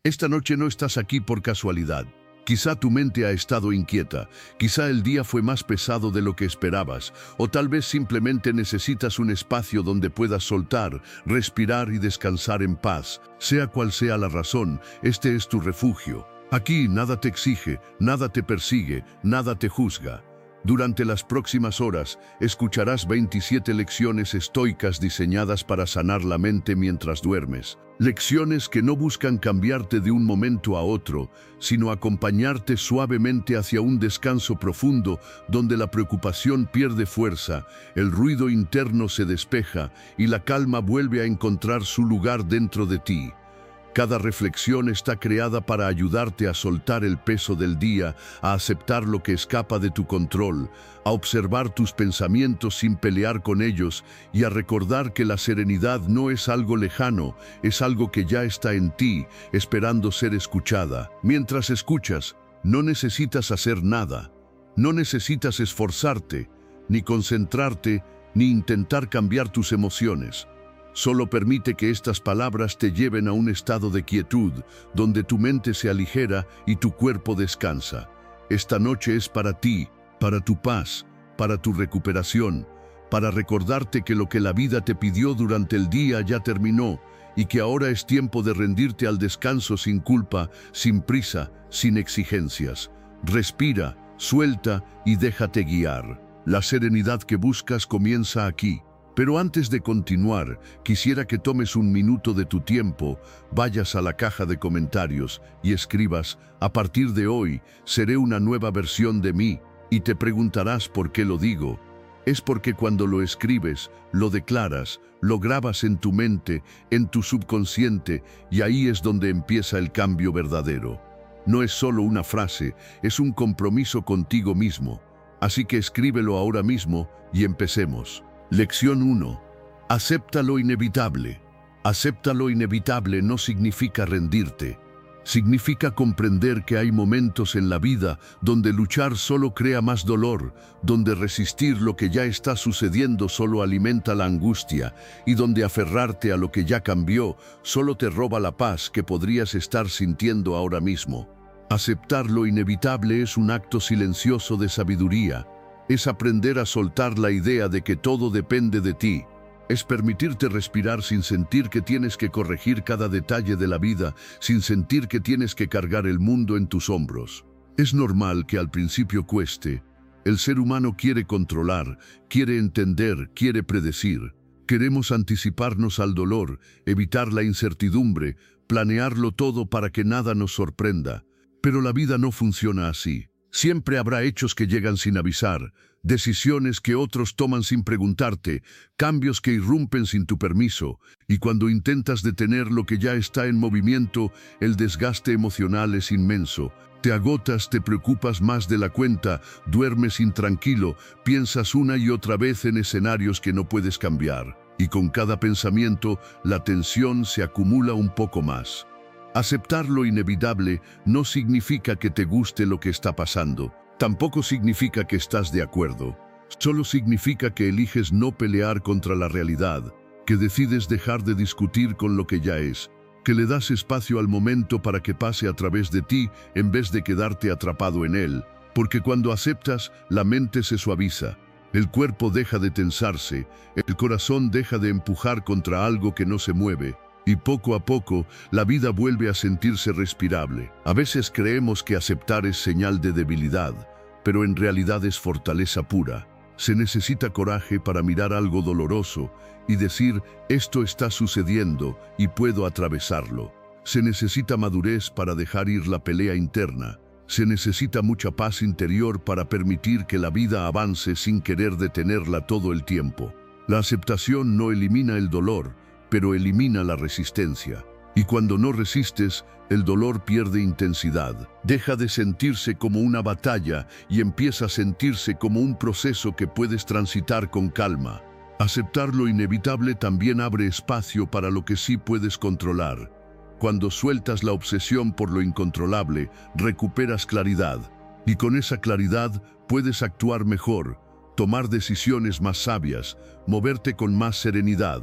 Esta noche no estás aquí por casualidad. Quizá tu mente ha estado inquieta, quizá el día fue más pesado de lo que esperabas, o tal vez simplemente necesitas un espacio donde puedas soltar, respirar y descansar en paz. Sea cual sea la razón, este es tu refugio. Aquí nada te exige, nada te persigue, nada te juzga. Durante las próximas horas, escucharás 27 lecciones estoicas diseñadas para sanar la mente mientras duermes. Lecciones que no buscan cambiarte de un momento a otro, sino acompañarte suavemente hacia un descanso profundo donde la preocupación pierde fuerza, el ruido interno se despeja y la calma vuelve a encontrar su lugar dentro de ti. Cada reflexión está creada para ayudarte a soltar el peso del día, a aceptar lo que escapa de tu control, a observar tus pensamientos sin pelear con ellos y a recordar que la serenidad no es algo lejano, es algo que ya está en ti, esperando ser escuchada. Mientras escuchas, no necesitas hacer nada, no necesitas esforzarte, ni concentrarte, ni intentar cambiar tus emociones. Solo permite que estas palabras te lleven a un estado de quietud, donde tu mente se aligera y tu cuerpo descansa. Esta noche es para ti, para tu paz, para tu recuperación, para recordarte que lo que la vida te pidió durante el día ya terminó y que ahora es tiempo de rendirte al descanso sin culpa, sin prisa, sin exigencias. Respira, suelta y déjate guiar. La serenidad que buscas comienza aquí. Pero antes de continuar, quisiera que tomes un minuto de tu tiempo, vayas a la caja de comentarios y escribas: a partir de hoy, seré una nueva versión de mí, y te preguntarás por qué lo digo. Es porque cuando lo escribes, lo declaras, lo grabas en tu mente, en tu subconsciente, y ahí es donde empieza el cambio verdadero. No es solo una frase, es un compromiso contigo mismo. Así que escríbelo ahora mismo y empecemos. Lección 1. Acepta lo inevitable. Acepta lo inevitable no significa rendirte. Significa comprender que hay momentos en la vida donde luchar solo crea más dolor, donde resistir lo que ya está sucediendo solo alimenta la angustia y donde aferrarte a lo que ya cambió solo te roba la paz que podrías estar sintiendo ahora mismo. Aceptar lo inevitable es un acto silencioso de sabiduría. Es aprender a soltar la idea de que todo depende de ti. Es permitirte respirar sin sentir que tienes que corregir cada detalle de la vida, sin sentir que tienes que cargar el mundo en tus hombros. Es normal que al principio cueste. El ser humano quiere controlar, quiere entender, quiere predecir. Queremos anticiparnos al dolor, evitar la incertidumbre, planearlo todo para que nada nos sorprenda. Pero la vida no funciona así. Siempre habrá hechos que llegan sin avisar, decisiones que otros toman sin preguntarte, cambios que irrumpen sin tu permiso, y cuando intentas detener lo que ya está en movimiento, el desgaste emocional es inmenso. Te agotas, te preocupas más de la cuenta, duermes intranquilo, piensas una y otra vez en escenarios que no puedes cambiar, y con cada pensamiento la tensión se acumula un poco más. Aceptar lo inevitable no significa que te guste lo que está pasando. Tampoco significa que estás de acuerdo. Solo significa que eliges no pelear contra la realidad, que decides dejar de discutir con lo que ya es, que le das espacio al momento para que pase a través de ti en vez de quedarte atrapado en él. Porque cuando aceptas, la mente se suaviza, el cuerpo deja de tensarse, el corazón deja de empujar contra algo que no se mueve. Y poco a poco, la vida vuelve a sentirse respirable. A veces creemos que aceptar es señal de debilidad, pero en realidad es fortaleza pura. Se necesita coraje para mirar algo doloroso y decir: esto está sucediendo y puedo atravesarlo. Se necesita madurez para dejar ir la pelea interna. Se necesita mucha paz interior para permitir que la vida avance sin querer detenerla todo el tiempo. La aceptación no elimina el dolor, pero elimina la resistencia. Y cuando no resistes, el dolor pierde intensidad. Deja de sentirse como una batalla y empieza a sentirse como un proceso que puedes transitar con calma. Aceptar lo inevitable también abre espacio para lo que sí puedes controlar. Cuando sueltas la obsesión por lo incontrolable, recuperas claridad. Y con esa claridad puedes actuar mejor, tomar decisiones más sabias, moverte con más serenidad.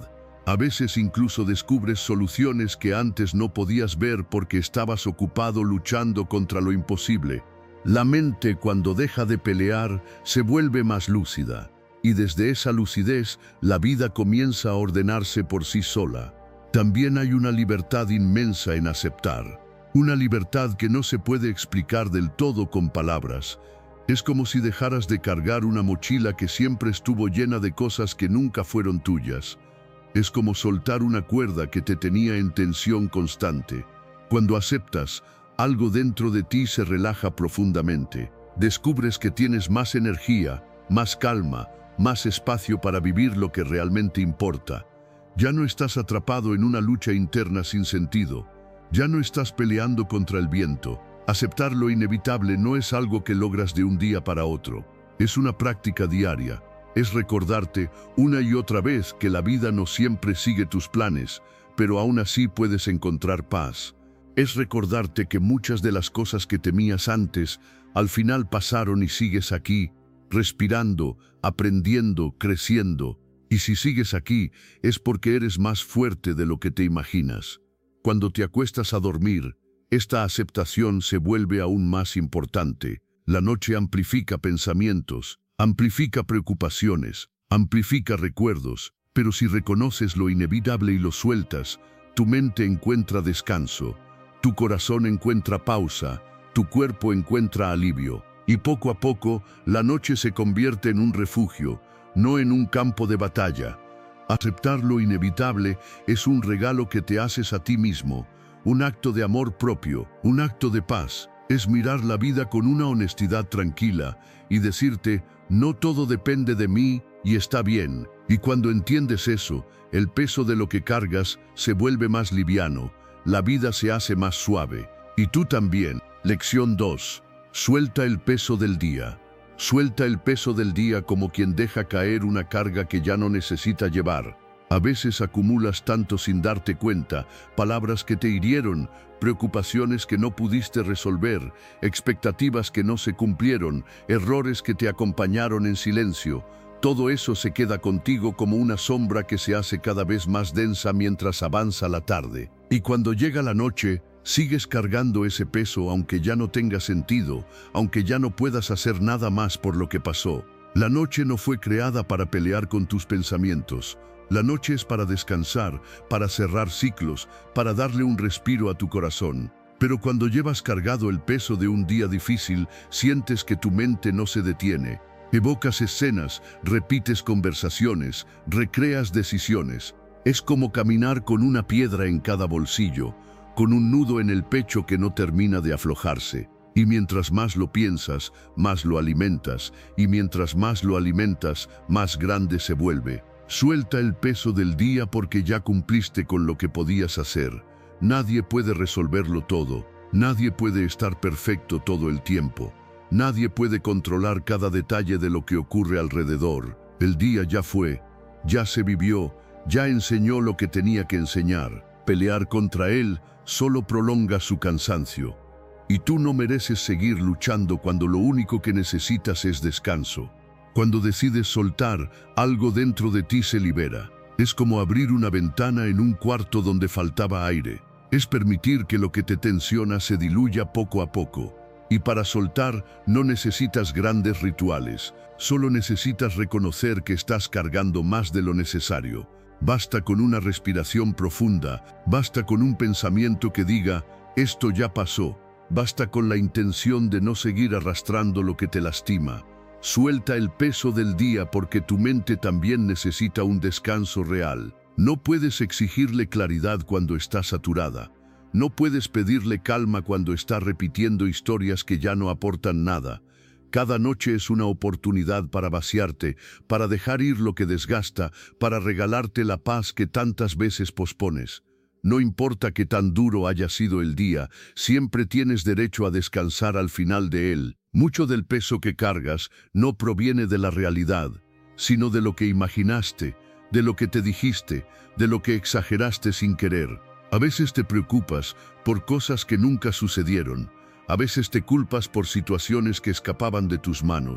A veces incluso descubres soluciones que antes no podías ver porque estabas ocupado luchando contra lo imposible. La mente, cuando deja de pelear, se vuelve más lúcida, y desde esa lucidez, la vida comienza a ordenarse por sí sola. También hay una libertad inmensa en aceptar, una libertad que no se puede explicar del todo con palabras. Es como si dejaras de cargar una mochila que siempre estuvo llena de cosas que nunca fueron tuyas. Es como soltar una cuerda que te tenía en tensión constante. Cuando aceptas, algo dentro de ti se relaja profundamente. Descubres que tienes más energía, más calma, más espacio para vivir lo que realmente importa. Ya no estás atrapado en una lucha interna sin sentido. Ya no estás peleando contra el viento. Aceptar lo inevitable no es algo que logras de un día para otro. Es una práctica diaria. Es recordarte una y otra vez que la vida no siempre sigue tus planes, pero aún así puedes encontrar paz. Es recordarte que muchas de las cosas que temías antes, al final pasaron y sigues aquí, respirando, aprendiendo, creciendo. Y si sigues aquí, es porque eres más fuerte de lo que te imaginas. Cuando te acuestas a dormir, esta aceptación se vuelve aún más importante. La noche amplifica pensamientos, amplifica preocupaciones, amplifica recuerdos, pero si reconoces lo inevitable y lo sueltas, tu mente encuentra descanso, tu corazón encuentra pausa, tu cuerpo encuentra alivio, y poco a poco la noche se convierte en un refugio, no en un campo de batalla. Aceptar lo inevitable es un regalo que te haces a ti mismo, un acto de amor propio, un acto de paz. Es mirar la vida con una honestidad tranquila y decirte, no todo depende de mí y está bien. Y cuando entiendes eso, el peso de lo que cargas se vuelve más liviano, la vida se hace más suave. Y tú también. Lección 2. Suelta el peso del día. Suelta el peso del día como quien deja caer una carga que ya no necesita llevar. A veces acumulas tanto sin darte cuenta, palabras que te hirieron, preocupaciones que no pudiste resolver, expectativas que no se cumplieron, errores que te acompañaron en silencio. Todo eso se queda contigo como una sombra que se hace cada vez más densa mientras avanza la tarde. Y cuando llega la noche, sigues cargando ese peso aunque ya no tenga sentido, aunque ya no puedas hacer nada más por lo que pasó. La noche no fue creada para pelear con tus pensamientos. La noche es para descansar, para cerrar ciclos, para darle un respiro a tu corazón. Pero cuando llevas cargado el peso de un día difícil, sientes que tu mente no se detiene. Evocas escenas, repites conversaciones, recreas decisiones. Es como caminar con una piedra en cada bolsillo, con un nudo en el pecho que no termina de aflojarse. Y mientras más lo piensas, más lo alimentas, y mientras más lo alimentas, más grande se vuelve. Suelta el peso del día porque ya cumpliste con lo que podías hacer. Nadie puede resolverlo todo. Nadie puede estar perfecto todo el tiempo. Nadie puede controlar cada detalle de lo que ocurre alrededor. El día ya fue, ya se vivió, ya enseñó lo que tenía que enseñar. Pelear contra él solo prolonga su cansancio. Y tú no mereces seguir luchando cuando lo único que necesitas es descanso. Cuando decides soltar, algo dentro de ti se libera. Es como abrir una ventana en un cuarto donde faltaba aire. Es permitir que lo que te tensiona se diluya poco a poco. Y para soltar no necesitas grandes rituales. Solo necesitas reconocer que estás cargando más de lo necesario. Basta con una respiración profunda. Basta con un pensamiento que diga, esto ya pasó. Basta con la intención de no seguir arrastrando lo que te lastima. Suelta el peso del día porque tu mente también necesita un descanso real. No puedes exigirle claridad cuando está saturada. No puedes pedirle calma cuando está repitiendo historias que ya no aportan nada. Cada noche es una oportunidad para vaciarte, para dejar ir lo que desgasta, para regalarte la paz que tantas veces pospones. No importa qué tan duro haya sido el día, siempre tienes derecho a descansar al final de él. Mucho del peso que cargas no proviene de la realidad, sino de lo que imaginaste, de lo que te dijiste, de lo que exageraste sin querer. A veces te preocupas por cosas que nunca sucedieron. A veces te culpas por situaciones que escapaban de tus manos.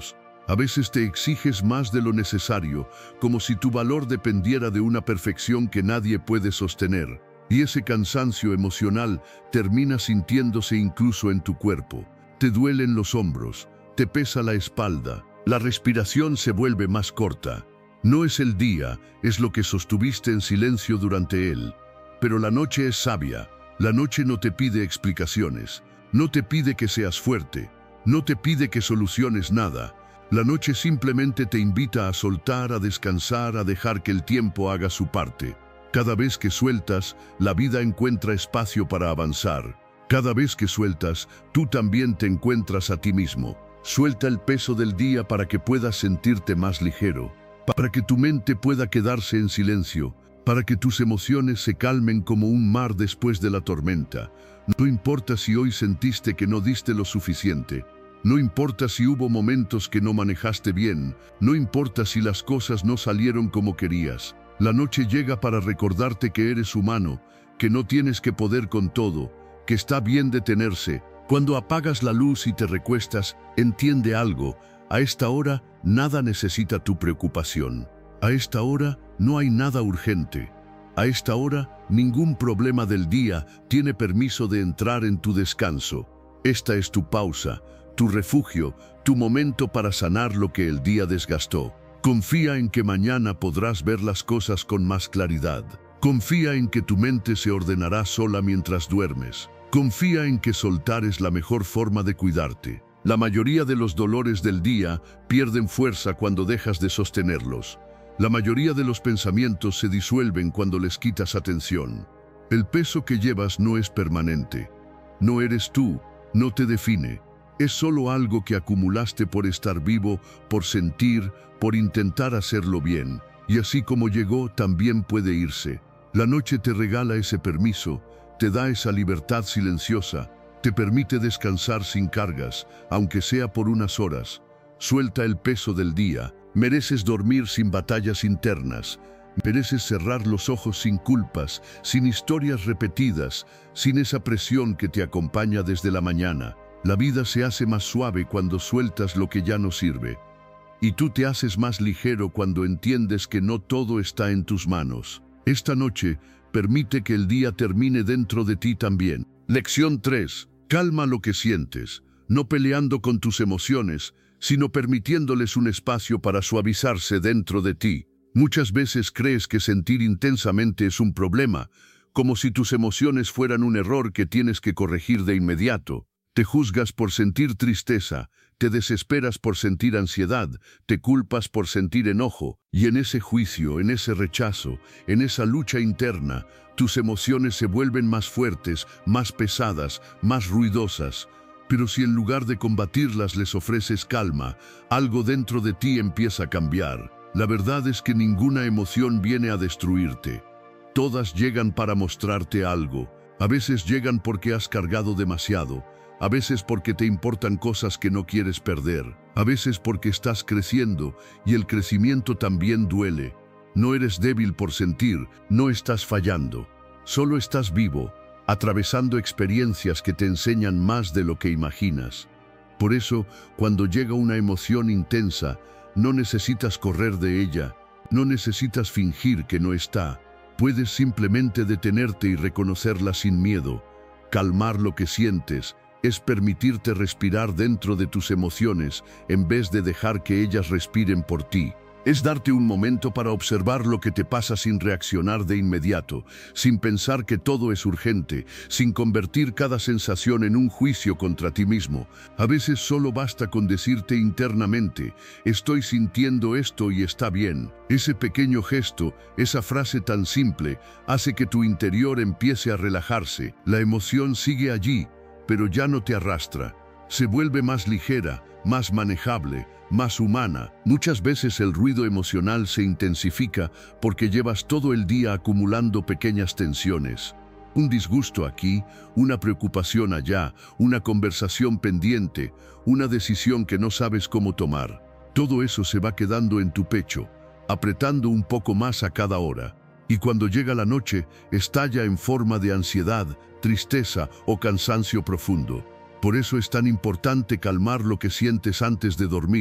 A veces te exiges más de lo necesario, como si tu valor dependiera de una perfección que nadie puede sostener. Y ese cansancio emocional termina sintiéndose incluso en tu cuerpo. Te duelen los hombros, te pesa la espalda, la respiración se vuelve más corta. No es el día, es lo que sostuviste en silencio durante él. Pero la noche es sabia, la noche no te pide explicaciones, no te pide que seas fuerte, no te pide que soluciones nada. La noche simplemente te invita a soltar, a descansar, a dejar que el tiempo haga su parte. Cada vez que sueltas, la vida encuentra espacio para avanzar. Cada vez que sueltas, tú también te encuentras a ti mismo. Suelta el peso del día para que puedas sentirte más ligero, para que tu mente pueda quedarse en silencio, para que tus emociones se calmen como un mar después de la tormenta. No importa si hoy sentiste que no diste lo suficiente. No importa si hubo momentos que no manejaste bien. No importa si las cosas no salieron como querías. La noche llega para recordarte que eres humano, que no tienes que poder con todo, que está bien detenerse. Cuando apagas la luz y te recuestas, entiende algo. A esta hora, nada necesita tu preocupación. A esta hora, no hay nada urgente. A esta hora, ningún problema del día tiene permiso de entrar en tu descanso. Esta es tu pausa, tu refugio, tu momento para sanar lo que el día desgastó. Confía en que mañana podrás ver las cosas con más claridad. Confía en que tu mente se ordenará sola mientras duermes. Confía en que soltar es la mejor forma de cuidarte. La mayoría de los dolores del día pierden fuerza cuando dejas de sostenerlos. La mayoría de los pensamientos se disuelven cuando les quitas atención. El peso que llevas no es permanente. No eres tú, no te define. Es solo algo que acumulaste por estar vivo, por sentir, por intentar hacerlo bien. Y así como llegó, también puede irse. La noche te regala ese permiso, te da esa libertad silenciosa, te permite descansar sin cargas, aunque sea por unas horas. Suelta el peso del día. Mereces dormir sin batallas internas. Mereces cerrar los ojos sin culpas, sin historias repetidas, sin esa presión que te acompaña desde la mañana. La vida se hace más suave cuando sueltas lo que ya no sirve. Y tú te haces más ligero cuando entiendes que no todo está en tus manos. Esta noche, permite que el día termine dentro de ti también. Lección 3. Calma lo que sientes, no peleando con tus emociones, sino permitiéndoles un espacio para suavizarse dentro de ti. Muchas veces crees que sentir intensamente es un problema, como si tus emociones fueran un error que tienes que corregir de inmediato. Te juzgas por sentir tristeza, te desesperas por sentir ansiedad, te culpas por sentir enojo, y en ese juicio, en ese rechazo, en esa lucha interna, tus emociones se vuelven más fuertes, más pesadas, más ruidosas. Pero si en lugar de combatirlas les ofreces calma, algo dentro de ti empieza a cambiar. La verdad es que ninguna emoción viene a destruirte. Todas llegan para mostrarte algo. A veces llegan porque has cargado demasiado. A veces porque te importan cosas que no quieres perder. A veces porque estás creciendo y el crecimiento también duele. No eres débil por sentir, no estás fallando. Solo estás vivo, atravesando experiencias que te enseñan más de lo que imaginas. Por eso, cuando llega una emoción intensa, no necesitas correr de ella, no necesitas fingir que no está. Puedes simplemente detenerte y reconocerla sin miedo. Calmar lo que sientes es permitirte respirar dentro de tus emociones en vez de dejar que ellas respiren por ti. Es darte un momento para observar lo que te pasa sin reaccionar de inmediato, sin pensar que todo es urgente, sin convertir cada sensación en un juicio contra ti mismo. A veces solo basta con decirte internamente, estoy sintiendo esto y está bien. Ese pequeño gesto, esa frase tan simple, hace que tu interior empiece a relajarse. La emoción sigue allí, pero ya no te arrastra. Se vuelve más ligera, más manejable, más humana. Muchas veces el ruido emocional se intensifica porque llevas todo el día acumulando pequeñas tensiones. Un disgusto aquí, una preocupación allá, una conversación pendiente, una decisión que no sabes cómo tomar. Todo eso se va quedando en tu pecho, apretando un poco más a cada hora. Y cuando llega la noche, estalla en forma de ansiedad, tristeza o cansancio profundo. Por eso es tan importante calmar lo que sientes antes de dormir.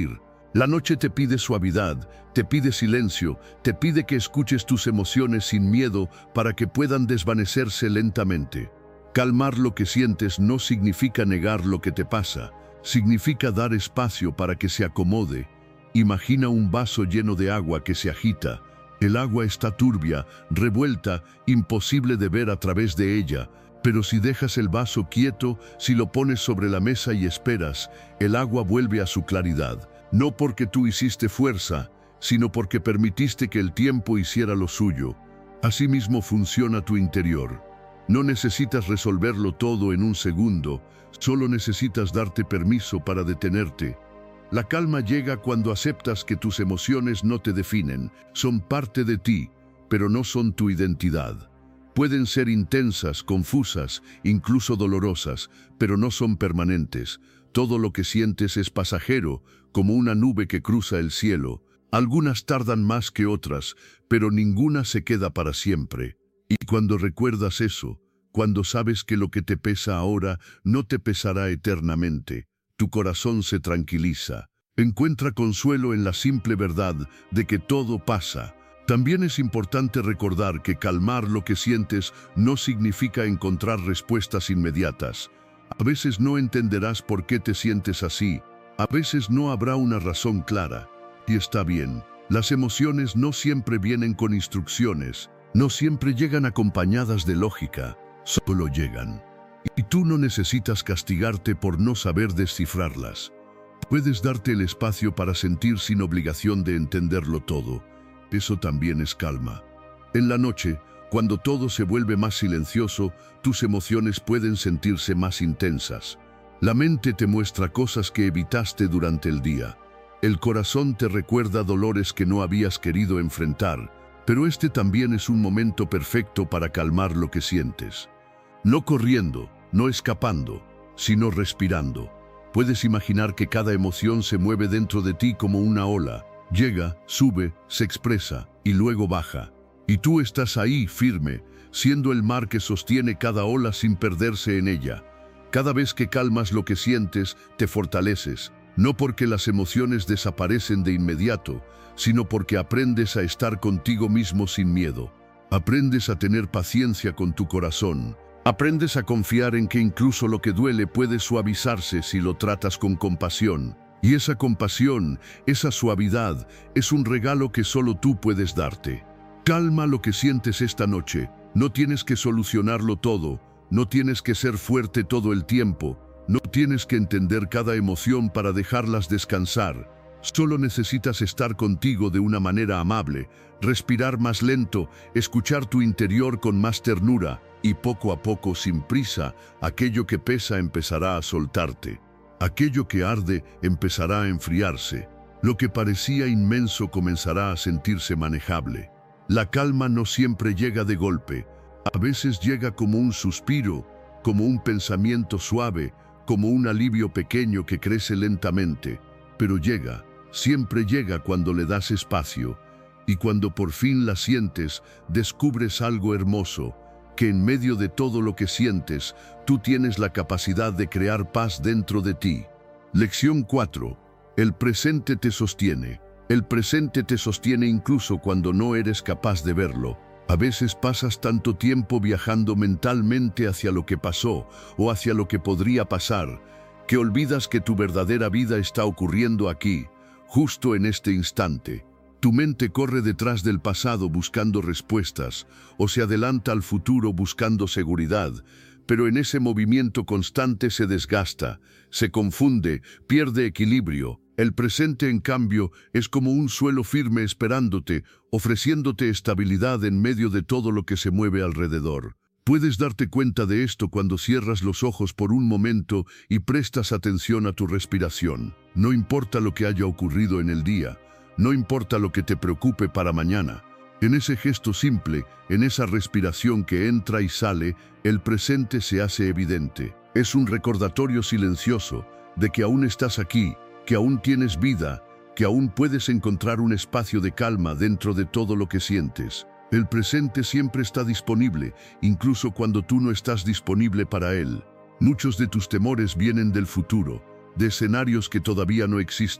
La noche te pide suavidad, te pide silencio, te pide que escuches tus emociones sin miedo para que puedan desvanecerse lentamente. Calmar lo que sientes no significa negar lo que te pasa, significa dar espacio para que se acomode. Imagina un vaso lleno de agua que se agita. El agua está turbia, revuelta, imposible de ver a través de ella. Pero si dejas el vaso quieto, si lo pones sobre la mesa y esperas, el agua vuelve a su claridad. No porque tú hiciste fuerza, sino porque permitiste que el tiempo hiciera lo suyo. Asimismo funciona tu interior. No necesitas resolverlo todo en un segundo, solo necesitas darte permiso para detenerte. La calma llega cuando aceptas que tus emociones no te definen, son parte de ti, pero no son tu identidad. Pueden ser intensas, confusas, incluso dolorosas, pero no son permanentes. Todo lo que sientes es pasajero, como una nube que cruza el cielo. Algunas tardan más que otras, pero ninguna se queda para siempre. Y cuando recuerdas eso, cuando sabes que lo que te pesa ahora no te pesará eternamente, tu corazón se tranquiliza. Encuentra consuelo en la simple verdad de que todo pasa. También es importante recordar que calmar lo que sientes no significa encontrar respuestas inmediatas. A veces no entenderás por qué te sientes así. A veces no habrá una razón clara. Y está bien. Las emociones no siempre vienen con instrucciones. No siempre llegan acompañadas de lógica. Solo llegan. Y tú no necesitas castigarte por no saber descifrarlas. Puedes darte el espacio para sentir sin obligación de entenderlo todo. Eso también es calma. En la noche, cuando todo se vuelve más silencioso, tus emociones pueden sentirse más intensas. La mente te muestra cosas que evitaste durante el día. El corazón te recuerda dolores que no habías querido enfrentar, pero este también es un momento perfecto para calmar lo que sientes. No corriendo, no escapando, sino respirando. Puedes imaginar que cada emoción se mueve dentro de ti como una ola. Llega, sube, se expresa y luego baja. Y tú estás ahí, firme, siendo el mar que sostiene cada ola sin perderse en ella. Cada vez que calmas lo que sientes, te fortaleces, no porque las emociones desaparecen de inmediato, sino porque aprendes a estar contigo mismo sin miedo. Aprendes a tener paciencia con tu corazón. Aprendes a confiar en que incluso lo que duele puede suavizarse si lo tratas con compasión. Y esa compasión, esa suavidad, es un regalo que solo tú puedes darte. Calma lo que sientes esta noche. No tienes que solucionarlo todo. No tienes que ser fuerte todo el tiempo. No tienes que entender cada emoción para dejarlas descansar. Solo necesitas estar contigo de una manera amable, respirar más lento, escuchar tu interior con más ternura, y poco a poco, sin prisa, aquello que pesa empezará a soltarte. Aquello que arde empezará a enfriarse. Lo que parecía inmenso comenzará a sentirse manejable. La calma no siempre llega de golpe. A veces llega como un suspiro, como un pensamiento suave, como un alivio pequeño que crece lentamente. Pero llega, siempre llega cuando le das espacio. Y cuando por fin la sientes, descubres algo hermoso, que en medio de todo lo que sientes, tú tienes la capacidad de crear paz dentro de ti. Lección 4. El presente te sostiene. El presente te sostiene incluso cuando no eres capaz de verlo. A veces pasas tanto tiempo viajando mentalmente hacia lo que pasó o hacia lo que podría pasar, que olvidas que tu verdadera vida está ocurriendo aquí, justo en este instante. Tu mente corre detrás del pasado buscando respuestas, o se adelanta al futuro buscando seguridad, pero en ese movimiento constante se desgasta, se confunde, pierde equilibrio. El presente, en cambio, es como un suelo firme esperándote, ofreciéndote estabilidad en medio de todo lo que se mueve alrededor. Puedes darte cuenta de esto cuando cierras los ojos por un momento y prestas atención a tu respiración. No importa lo que haya ocurrido en el día, no importa lo que te preocupe para mañana. En ese gesto simple, en esa respiración que entra y sale, el presente se hace evidente. Es un recordatorio silencioso de que aún estás aquí, que aún tienes vida, que aún puedes encontrar un espacio de calma dentro de todo lo que sientes. El presente siempre está disponible, incluso cuando tú no estás disponible para él. Muchos de tus temores vienen del futuro, de escenarios que todavía no existen.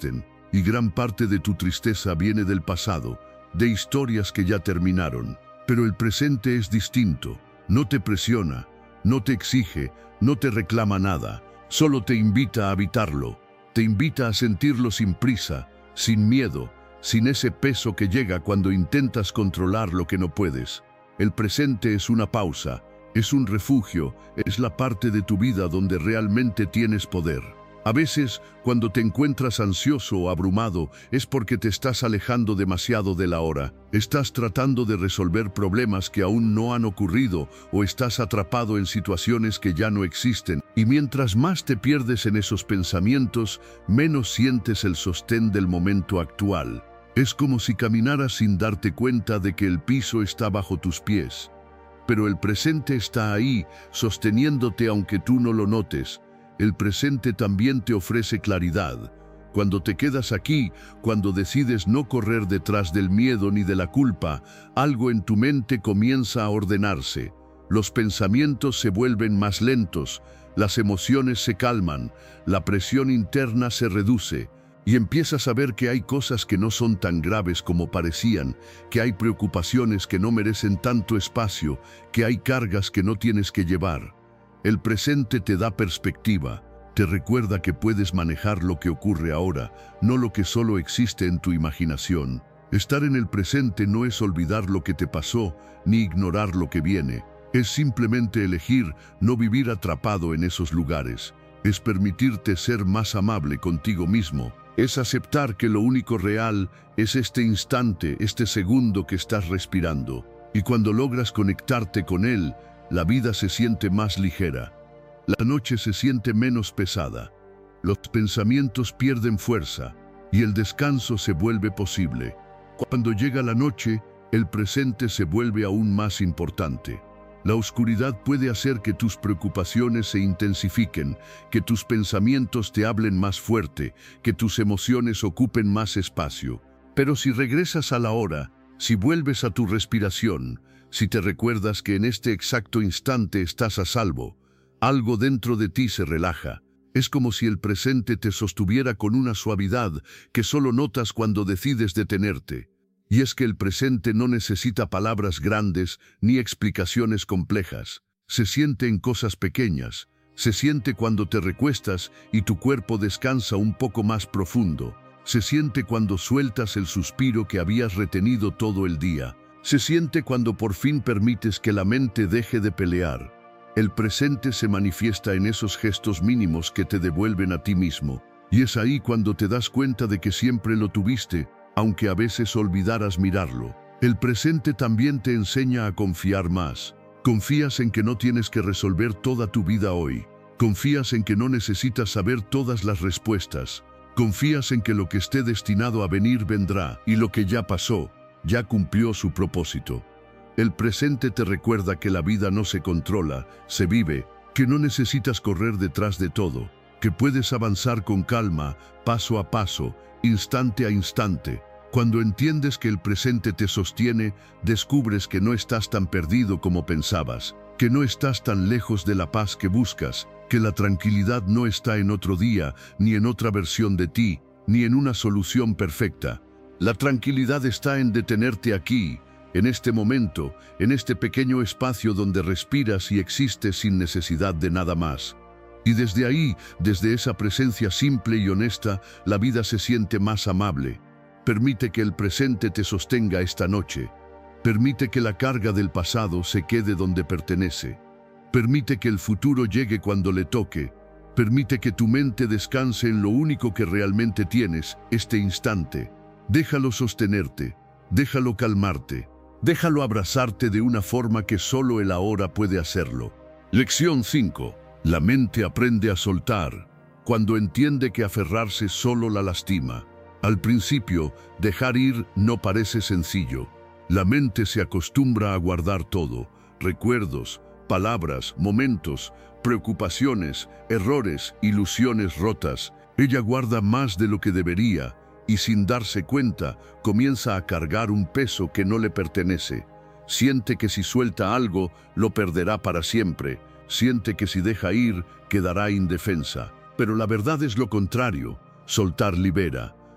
Y gran parte de tu tristeza viene del pasado, de historias que ya terminaron. Pero el presente es distinto. No te presiona, no te exige, no te reclama nada. Solo te invita a habitarlo. Te invita a sentirlo sin prisa, sin miedo, sin ese peso que llega cuando intentas controlar lo que no puedes. El presente es una pausa, es un refugio, es la parte de tu vida donde realmente tienes poder. A veces, cuando te encuentras ansioso o abrumado, es porque te estás alejando demasiado de la hora. Estás tratando de resolver problemas que aún no han ocurrido o estás atrapado en situaciones que ya no existen. Y mientras más te pierdes en esos pensamientos, menos sientes el sostén del momento actual. Es como si caminaras sin darte cuenta de que el piso está bajo tus pies. Pero el presente está ahí, sosteniéndote aunque tú no lo notes. El presente también te ofrece claridad. Cuando te quedas aquí, cuando decides no correr detrás del miedo ni de la culpa, algo en tu mente comienza a ordenarse. Los pensamientos se vuelven más lentos, las emociones se calman, la presión interna se reduce. Y empiezas a ver que hay cosas que no son tan graves como parecían, que hay preocupaciones que no merecen tanto espacio, que hay cargas que no tienes que llevar. El presente te da perspectiva, te recuerda que puedes manejar lo que ocurre ahora, no lo que solo existe en tu imaginación. Estar en el presente no es olvidar lo que te pasó, ni ignorar lo que viene. Es simplemente elegir no vivir atrapado en esos lugares. Es permitirte ser más amable contigo mismo. Es aceptar que lo único real es este instante, este segundo que estás respirando. Y cuando logras conectarte con él, la vida se siente más ligera. La noche se siente menos pesada. Los pensamientos pierden fuerza y el descanso se vuelve posible. Cuando llega la noche, el presente se vuelve aún más importante. La oscuridad puede hacer que tus preocupaciones se intensifiquen, que tus pensamientos te hablen más fuerte, que tus emociones ocupen más espacio. Pero si regresas a la hora, si vuelves a tu respiración, si te recuerdas que en este exacto instante estás a salvo, algo dentro de ti se relaja. Es como si el presente te sostuviera con una suavidad que solo notas cuando decides detenerte. Y es que el presente no necesita palabras grandes ni explicaciones complejas. Se siente en cosas pequeñas. Se siente cuando te recuestas y tu cuerpo descansa un poco más profundo. Se siente cuando sueltas el suspiro que habías retenido todo el día. Se siente cuando por fin permites que la mente deje de pelear. El presente se manifiesta en esos gestos mínimos que te devuelven a ti mismo. Y es ahí cuando te das cuenta de que siempre lo tuviste, aunque a veces olvidaras mirarlo. El presente también te enseña a confiar más. Confías en que no tienes que resolver toda tu vida hoy. Confías en que no necesitas saber todas las respuestas. Confías en que lo que esté destinado a venir vendrá, y lo que ya pasó, ya cumplió su propósito. El presente te recuerda que la vida no se controla, se vive, que no necesitas correr detrás de todo, que puedes avanzar con calma, paso a paso, instante a instante. Cuando entiendes que el presente te sostiene, descubres que no estás tan perdido como pensabas, que no estás tan lejos de la paz que buscas, que la tranquilidad no está en otro día, ni en otra versión de ti, ni en una solución perfecta. La tranquilidad está en detenerte aquí, en este momento, en este pequeño espacio donde respiras y existes sin necesidad de nada más. Y desde ahí, desde esa presencia simple y honesta, la vida se siente más amable. Permite que el presente te sostenga esta noche. Permite que la carga del pasado se quede donde pertenece. Permite que el futuro llegue cuando le toque. Permite que tu mente descanse en lo único que realmente tienes, este instante. Déjalo sostenerte, déjalo calmarte, déjalo abrazarte de una forma que solo el ahora puede hacerlo. Lección 5. La mente aprende a soltar cuando entiende que aferrarse solo la lastima. Al principio, dejar ir no parece sencillo. La mente se acostumbra a guardar todo: recuerdos, palabras, momentos, preocupaciones, errores, ilusiones rotas. Ella guarda más de lo que debería y sin darse cuenta comienza a cargar un peso que no le pertenece. Siente que si suelta algo, lo perderá para siempre. Siente que si deja ir, quedará indefensa. Pero la verdad es lo contrario. Soltar libera.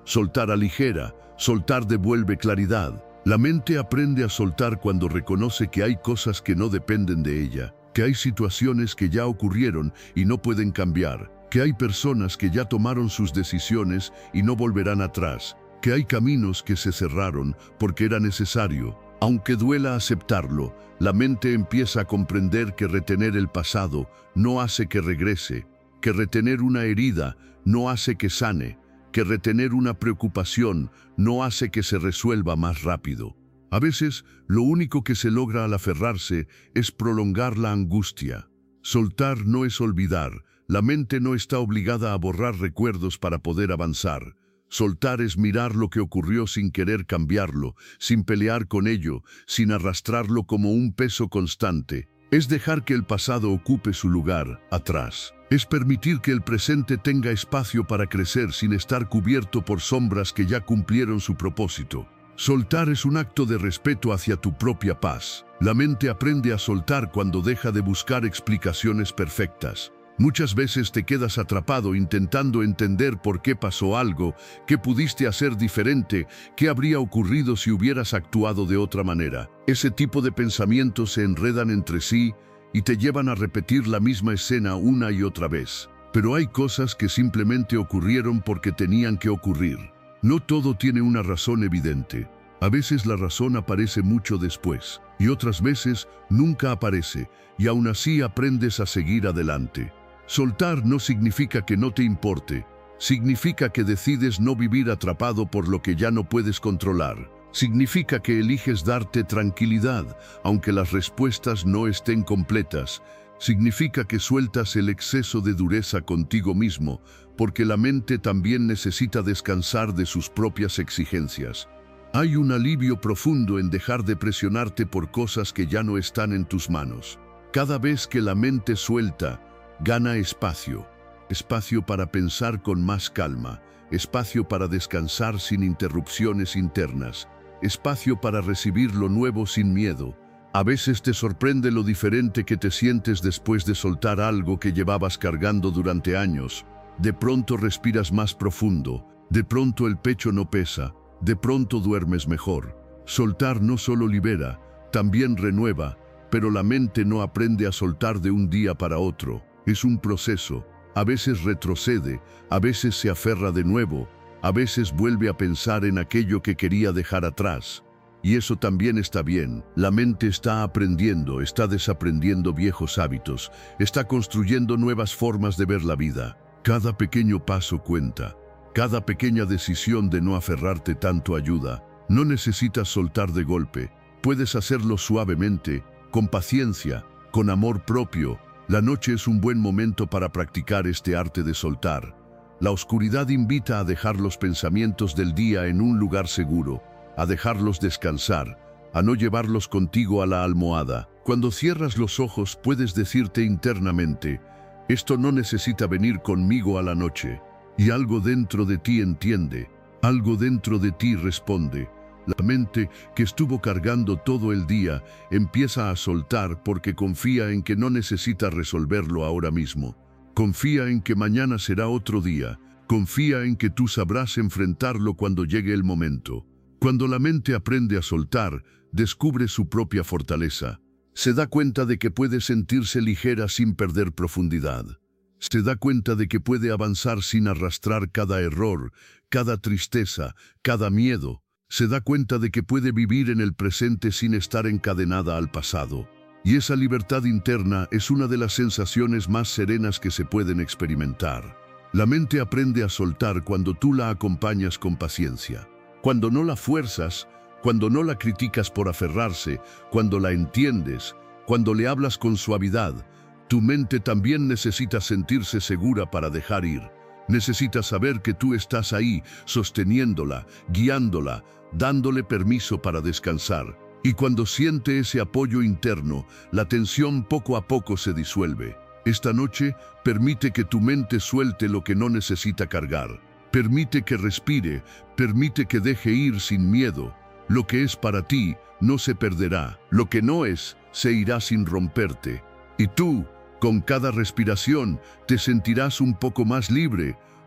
soltar aligera, soltar devuelve claridad. La mente aprende a soltar cuando reconoce que hay cosas que no dependen de ella, que hay situaciones que ya ocurrieron y no pueden cambiar, que hay personas que ya tomaron sus decisiones y no volverán atrás, que hay caminos que se cerraron porque era necesario. Aunque duela aceptarlo, la mente empieza a comprender que retener el pasado no hace que regrese, que retener una herida no hace que sane, que retener una preocupación no hace que se resuelva más rápido. A veces, lo único que se logra al aferrarse es prolongar la angustia. Soltar no es olvidar. La mente no está obligada a borrar recuerdos para poder avanzar. Soltar es mirar lo que ocurrió sin querer cambiarlo, sin pelear con ello, sin arrastrarlo como un peso constante. Es dejar que el pasado ocupe su lugar atrás. Es permitir que el presente tenga espacio para crecer sin estar cubierto por sombras que ya cumplieron su propósito. Soltar es un acto de respeto hacia tu propia paz. La mente aprende a soltar cuando deja de buscar explicaciones perfectas. Muchas veces te quedas atrapado intentando entender por qué pasó algo, qué pudiste hacer diferente, qué habría ocurrido si hubieras actuado de otra manera. Ese tipo de pensamientos se enredan entre sí y te llevan a repetir la misma escena una y otra vez. Pero hay cosas que simplemente ocurrieron porque tenían que ocurrir. No todo tiene una razón evidente. A veces la razón aparece mucho después y otras veces nunca aparece y aún así aprendes a seguir adelante. Soltar no significa que no te importe, significa que decides no vivir atrapado por lo que ya no puedes controlar. Significa que eliges darte tranquilidad, aunque las respuestas no estén completas. Significa que sueltas el exceso de dureza contigo mismo, porque la mente también necesita descansar de sus propias exigencias. Hay un alivio profundo en dejar de presionarte por cosas que ya no están en tus manos. Cada vez que la mente suelta, gana espacio. Espacio para pensar con más calma, espacio para descansar sin interrupciones internas, espacio para recibir lo nuevo sin miedo. A veces te sorprende lo diferente que te sientes después de soltar algo que llevabas cargando durante años. De pronto respiras más profundo, de pronto el pecho no pesa, de pronto duermes mejor. Soltar no solo libera, también renueva, pero la mente no aprende a soltar de un día para otro. Es un proceso. A veces retrocede, a veces se aferra de nuevo, a veces vuelve a pensar en aquello que quería dejar atrás. Y eso también está bien. La mente está aprendiendo, está desaprendiendo viejos hábitos, está construyendo nuevas formas de ver la vida. Cada pequeño paso cuenta. Cada pequeña decisión de no aferrarte tanto ayuda. No necesitas soltar de golpe. Puedes hacerlo suavemente, con paciencia, con amor propio. La noche es un buen momento para practicar este arte de soltar. La oscuridad invita a dejar los pensamientos del día en un lugar seguro, a dejarlos descansar, a no llevarlos contigo a la almohada. Cuando cierras los ojos puedes decirte internamente, esto no necesita venir conmigo a la noche. Y algo dentro de ti entiende, algo dentro de ti responde. La mente, que estuvo cargando todo el día, empieza a soltar porque confía en que no necesita resolverlo ahora mismo. Confía en que mañana será otro día. Confía en que tú sabrás enfrentarlo cuando llegue el momento. Cuando la mente aprende a soltar, descubre su propia fortaleza. Se da cuenta de que puede sentirse ligera sin perder profundidad. Se da cuenta de que puede avanzar sin arrastrar cada error, cada tristeza, cada miedo. Se da cuenta de que puede vivir en el presente sin estar encadenada al pasado. Y esa libertad interna es una de las sensaciones más serenas que se pueden experimentar. La mente aprende a soltar cuando tú la acompañas con paciencia. Cuando no la fuerzas, cuando no la criticas por aferrarse, cuando la entiendes, cuando le hablas con suavidad. Tu mente también necesita sentirse segura para dejar ir. Necesita saber que tú estás ahí, sosteniéndola, guiándola, dándole permiso para descansar. Y cuando siente ese apoyo interno, la tensión poco a poco se disuelve. Esta noche, permite que tu mente suelte lo que no necesita cargar. Permite que respire, permite que deje ir sin miedo. Lo que es para ti no se perderá. Lo que no es, se irá sin romperte. Y tú, con cada respiración, te sentirás un poco más libre,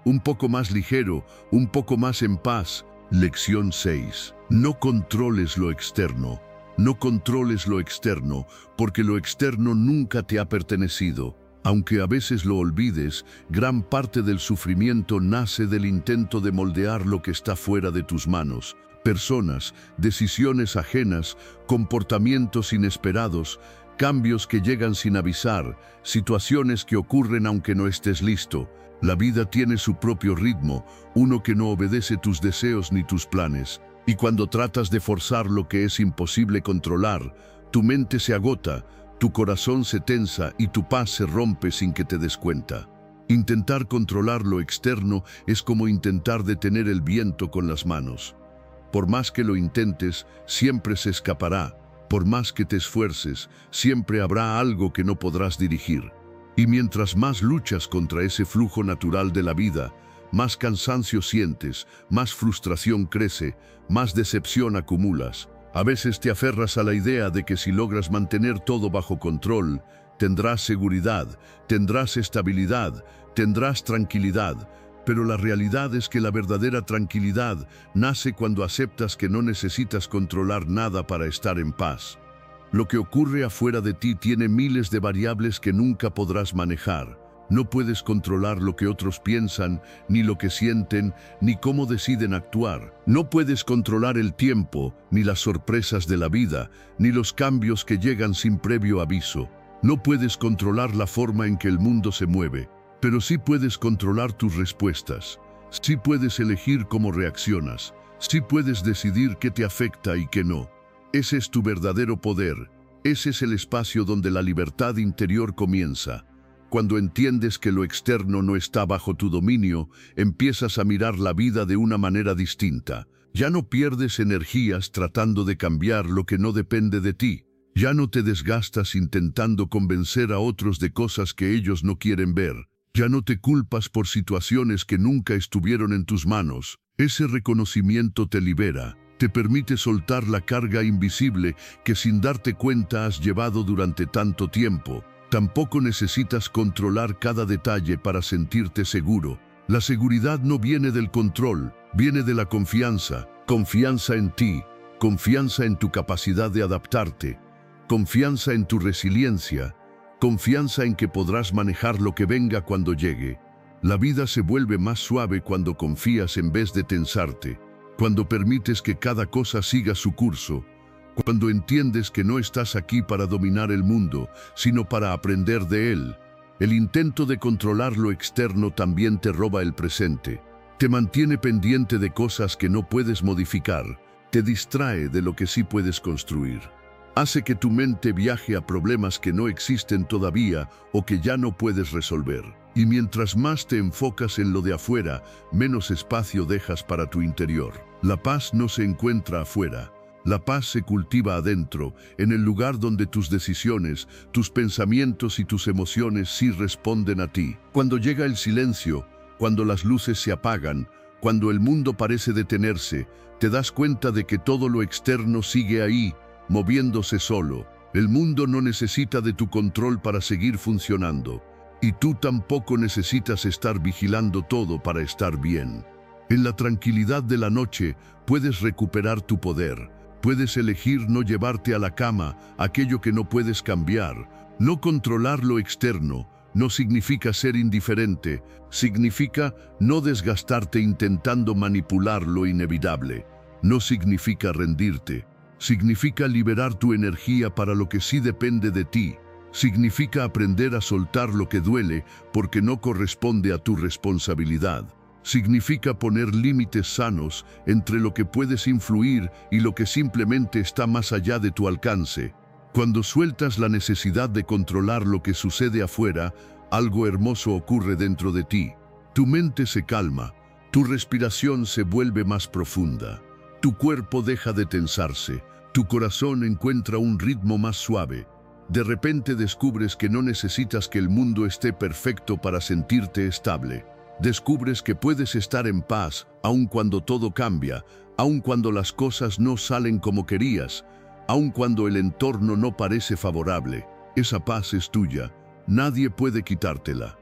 un poco más ligero, un poco más en paz. Lección 6. No controles lo externo. No controles lo externo, porque lo externo nunca te ha pertenecido. Aunque a veces lo olvides, gran parte del sufrimiento nace del intento de moldear lo que está fuera de tus manos. Personas, decisiones ajenas, comportamientos inesperados, cambios que llegan sin avisar, situaciones que ocurren aunque no estés listo. La vida tiene su propio ritmo, uno que no obedece tus deseos ni tus planes. Y cuando tratas de forzar lo que es imposible controlar, tu mente se agota, tu corazón se tensa y tu paz se rompe sin que te des cuenta. Intentar controlar lo externo es como intentar detener el viento con las manos. Por más que lo intentes, siempre se escapará. Por más que te esfuerces, siempre habrá algo que no podrás dirigir. Y mientras más luchas contra ese flujo natural de la vida, más cansancio sientes, más frustración crece, más decepción acumulas. A veces te aferras a la idea de que si logras mantener todo bajo control, tendrás seguridad, tendrás estabilidad, tendrás tranquilidad. Pero la realidad es que la verdadera tranquilidad nace cuando aceptas que no necesitas controlar nada para estar en paz. Lo que ocurre afuera de ti tiene miles de variables que nunca podrás manejar. No puedes controlar lo que otros piensan, ni lo que sienten, ni cómo deciden actuar. No puedes controlar el tiempo, ni las sorpresas de la vida, ni los cambios que llegan sin previo aviso. No puedes controlar la forma en que el mundo se mueve, pero sí puedes controlar tus respuestas. Sí puedes elegir cómo reaccionas. Sí puedes decidir qué te afecta y qué no. Ese es tu verdadero poder. Ese es el espacio donde la libertad interior comienza. Cuando entiendes que lo externo no está bajo tu dominio, empiezas a mirar la vida de una manera distinta. Ya no pierdes energías tratando de cambiar lo que no depende de ti. Ya no te desgastas intentando convencer a otros de cosas que ellos no quieren ver. Ya no te culpas por situaciones que nunca estuvieron en tus manos. Ese reconocimiento te libera. Te permite soltar la carga invisible que sin darte cuenta has llevado durante tanto tiempo. Tampoco necesitas controlar cada detalle para sentirte seguro. La seguridad no viene del control, viene de la confianza. Confianza en ti, confianza en tu capacidad de adaptarte, confianza en tu resiliencia, confianza en que podrás manejar lo que venga cuando llegue. La vida se vuelve más suave cuando confías en vez de tensarte, cuando permites que cada cosa siga su curso. Cuando entiendes que no estás aquí para dominar el mundo, sino para aprender de él. El intento de controlar lo externo también te roba el presente. Te mantiene pendiente de cosas que no puedes modificar. Te distrae de lo que sí puedes construir. Hace que tu mente viaje a problemas que no existen todavía o que ya no puedes resolver. Y mientras más te enfocas en lo de afuera, menos espacio dejas para tu interior. La paz no se encuentra afuera. La paz se cultiva adentro, en el lugar donde tus decisiones, tus pensamientos y tus emociones sí responden a ti. Cuando llega el silencio, cuando las luces se apagan, cuando el mundo parece detenerse, te das cuenta de que todo lo externo sigue ahí, moviéndose solo. El mundo no necesita de tu control para seguir funcionando, y tú tampoco necesitas estar vigilando todo para estar bien. En la tranquilidad de la noche puedes recuperar tu poder. Puedes elegir no llevarte a la cama aquello que no puedes cambiar. No controlar lo externo no significa ser indiferente, significa no desgastarte intentando manipular lo inevitable. No significa rendirte, significa liberar tu energía para lo que sí depende de ti. Significa aprender a soltar lo que duele porque no corresponde a tu responsabilidad. Significa poner límites sanos entre lo que puedes influir y lo que simplemente está más allá de tu alcance. Cuando sueltas la necesidad de controlar lo que sucede afuera, algo hermoso ocurre dentro de ti. Tu mente se calma, tu respiración se vuelve más profunda, tu cuerpo deja de tensarse, tu corazón encuentra un ritmo más suave. De repente descubres que no necesitas que el mundo esté perfecto para sentirte estable. Descubres que puedes estar en paz, aun cuando todo cambia, aun cuando las cosas no salen como querías, aun cuando el entorno no parece favorable. Esa paz es tuya, nadie puede quitártela.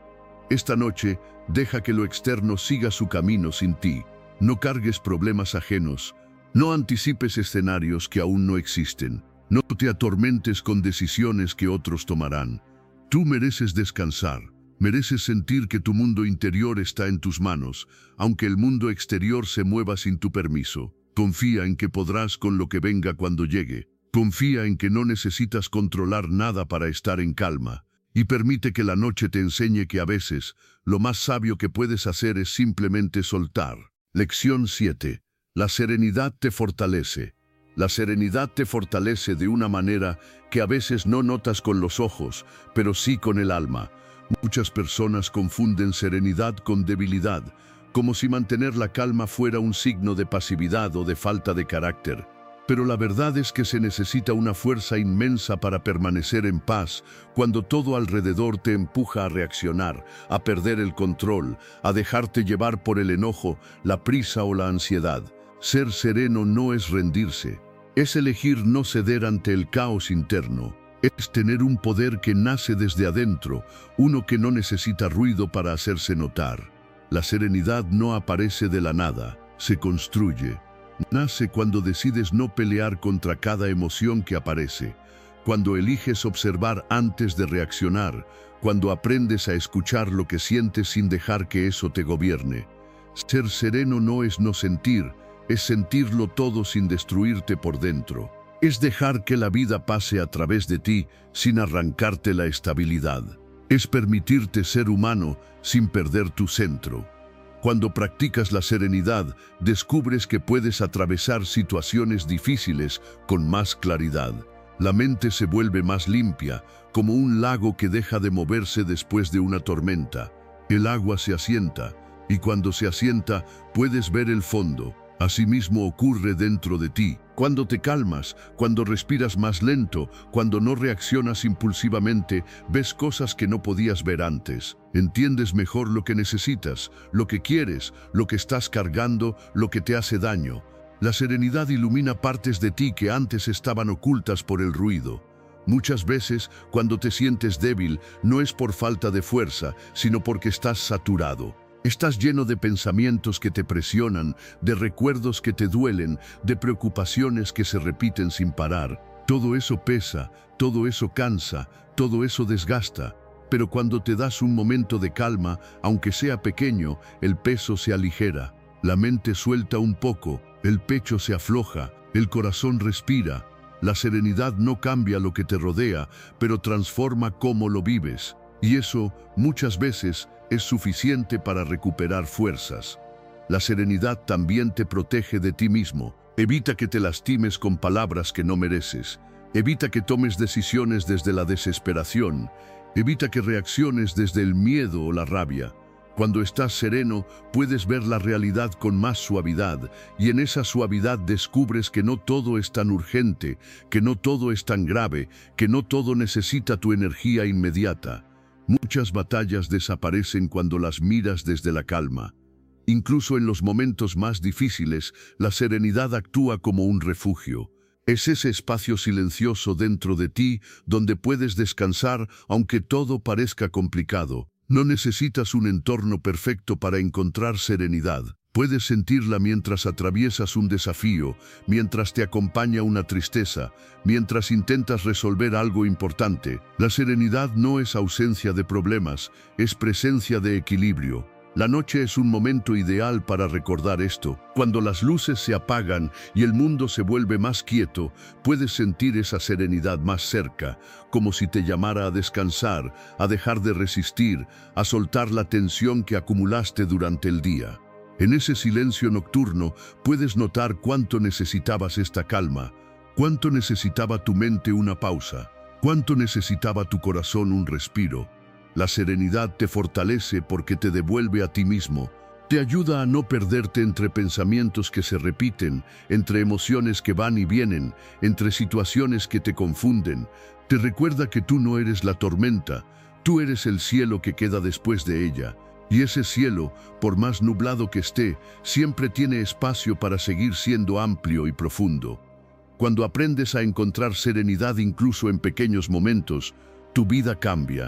Esta noche, deja que lo externo siga su camino sin ti. No cargues problemas ajenos. No anticipes escenarios que aún no existen. No te atormentes con decisiones que otros tomarán. Tú mereces descansar. Mereces sentir que tu mundo interior está en tus manos, aunque el mundo exterior se mueva sin tu permiso. Confía en que podrás con lo que venga cuando llegue. Confía en que no necesitas controlar nada para estar en calma. Y permite que la noche te enseñe que a veces lo más sabio que puedes hacer es simplemente soltar. Lección 7. La serenidad te fortalece. La serenidad te fortalece de una manera que a veces no notas con los ojos, pero sí con el alma. Muchas personas confunden serenidad con debilidad, como si mantener la calma fuera un signo de pasividad o de falta de carácter. Pero la verdad es que se necesita una fuerza inmensa para permanecer en paz cuando todo alrededor te empuja a reaccionar, a perder el control, a dejarte llevar por el enojo, la prisa o la ansiedad. Ser sereno no es rendirse, es elegir no ceder ante el caos interno. Es tener un poder que nace desde adentro, uno que no necesita ruido para hacerse notar. La serenidad no aparece de la nada, se construye. Nace cuando decides no pelear contra cada emoción que aparece, cuando eliges observar antes de reaccionar, cuando aprendes a escuchar lo que sientes sin dejar que eso te gobierne. Ser sereno no es no sentir, es sentirlo todo sin destruirte por dentro. Es dejar que la vida pase a través de ti sin arrancarte la estabilidad. Es permitirte ser humano sin perder tu centro. Cuando practicas la serenidad, descubres que puedes atravesar situaciones difíciles con más claridad. La mente se vuelve más limpia, como un lago que deja de moverse después de una tormenta. El agua se asienta, y cuando se asienta, puedes ver el fondo. Asimismo ocurre dentro de ti. Cuando te calmas, cuando respiras más lento, cuando no reaccionas impulsivamente, ves cosas que no podías ver antes. Entiendes mejor lo que necesitas, lo que quieres, lo que estás cargando, lo que te hace daño. La serenidad ilumina partes de ti que antes estaban ocultas por el ruido. Muchas veces, cuando te sientes débil, no es por falta de fuerza, sino porque estás saturado. Estás lleno de pensamientos que te presionan, de recuerdos que te duelen, de preocupaciones que se repiten sin parar. Todo eso pesa, todo eso cansa, todo eso desgasta. Pero cuando te das un momento de calma, aunque sea pequeño, el peso se aligera. La mente suelta un poco, el pecho se afloja, el corazón respira. La serenidad no cambia lo que te rodea, pero transforma cómo lo vives. Y eso, muchas veces, es suficiente para recuperar fuerzas. La serenidad también te protege de ti mismo. Evita que te lastimes con palabras que no mereces. Evita que tomes decisiones desde la desesperación. Evita que reacciones desde el miedo o la rabia. Cuando estás sereno, puedes ver la realidad con más suavidad, y en esa suavidad descubres que no todo es tan urgente, que no todo es tan grave, que no todo necesita tu energía inmediata. Muchas batallas desaparecen cuando las miras desde la calma. Incluso en los momentos más difíciles, la serenidad actúa como un refugio. Es ese espacio silencioso dentro de ti donde puedes descansar aunque todo parezca complicado. No necesitas un entorno perfecto para encontrar serenidad. Puedes sentirla mientras atraviesas un desafío, mientras te acompaña una tristeza, mientras intentas resolver algo importante. La serenidad no es ausencia de problemas, es presencia de equilibrio. La noche es un momento ideal para recordar esto. Cuando las luces se apagan y el mundo se vuelve más quieto, puedes sentir esa serenidad más cerca, como si te llamara a descansar, a dejar de resistir, a soltar la tensión que acumulaste durante el día. En ese silencio nocturno puedes notar cuánto necesitabas esta calma, cuánto necesitaba tu mente una pausa, cuánto necesitaba tu corazón un respiro. La serenidad te fortalece porque te devuelve a ti mismo, te ayuda a no perderte entre pensamientos que se repiten, entre emociones que van y vienen, entre situaciones que te confunden. Te recuerda que tú no eres la tormenta, tú eres el cielo que queda después de ella. Y ese cielo, por más nublado que esté, siempre tiene espacio para seguir siendo amplio y profundo. Cuando aprendes a encontrar serenidad incluso en pequeños momentos, tu vida cambia.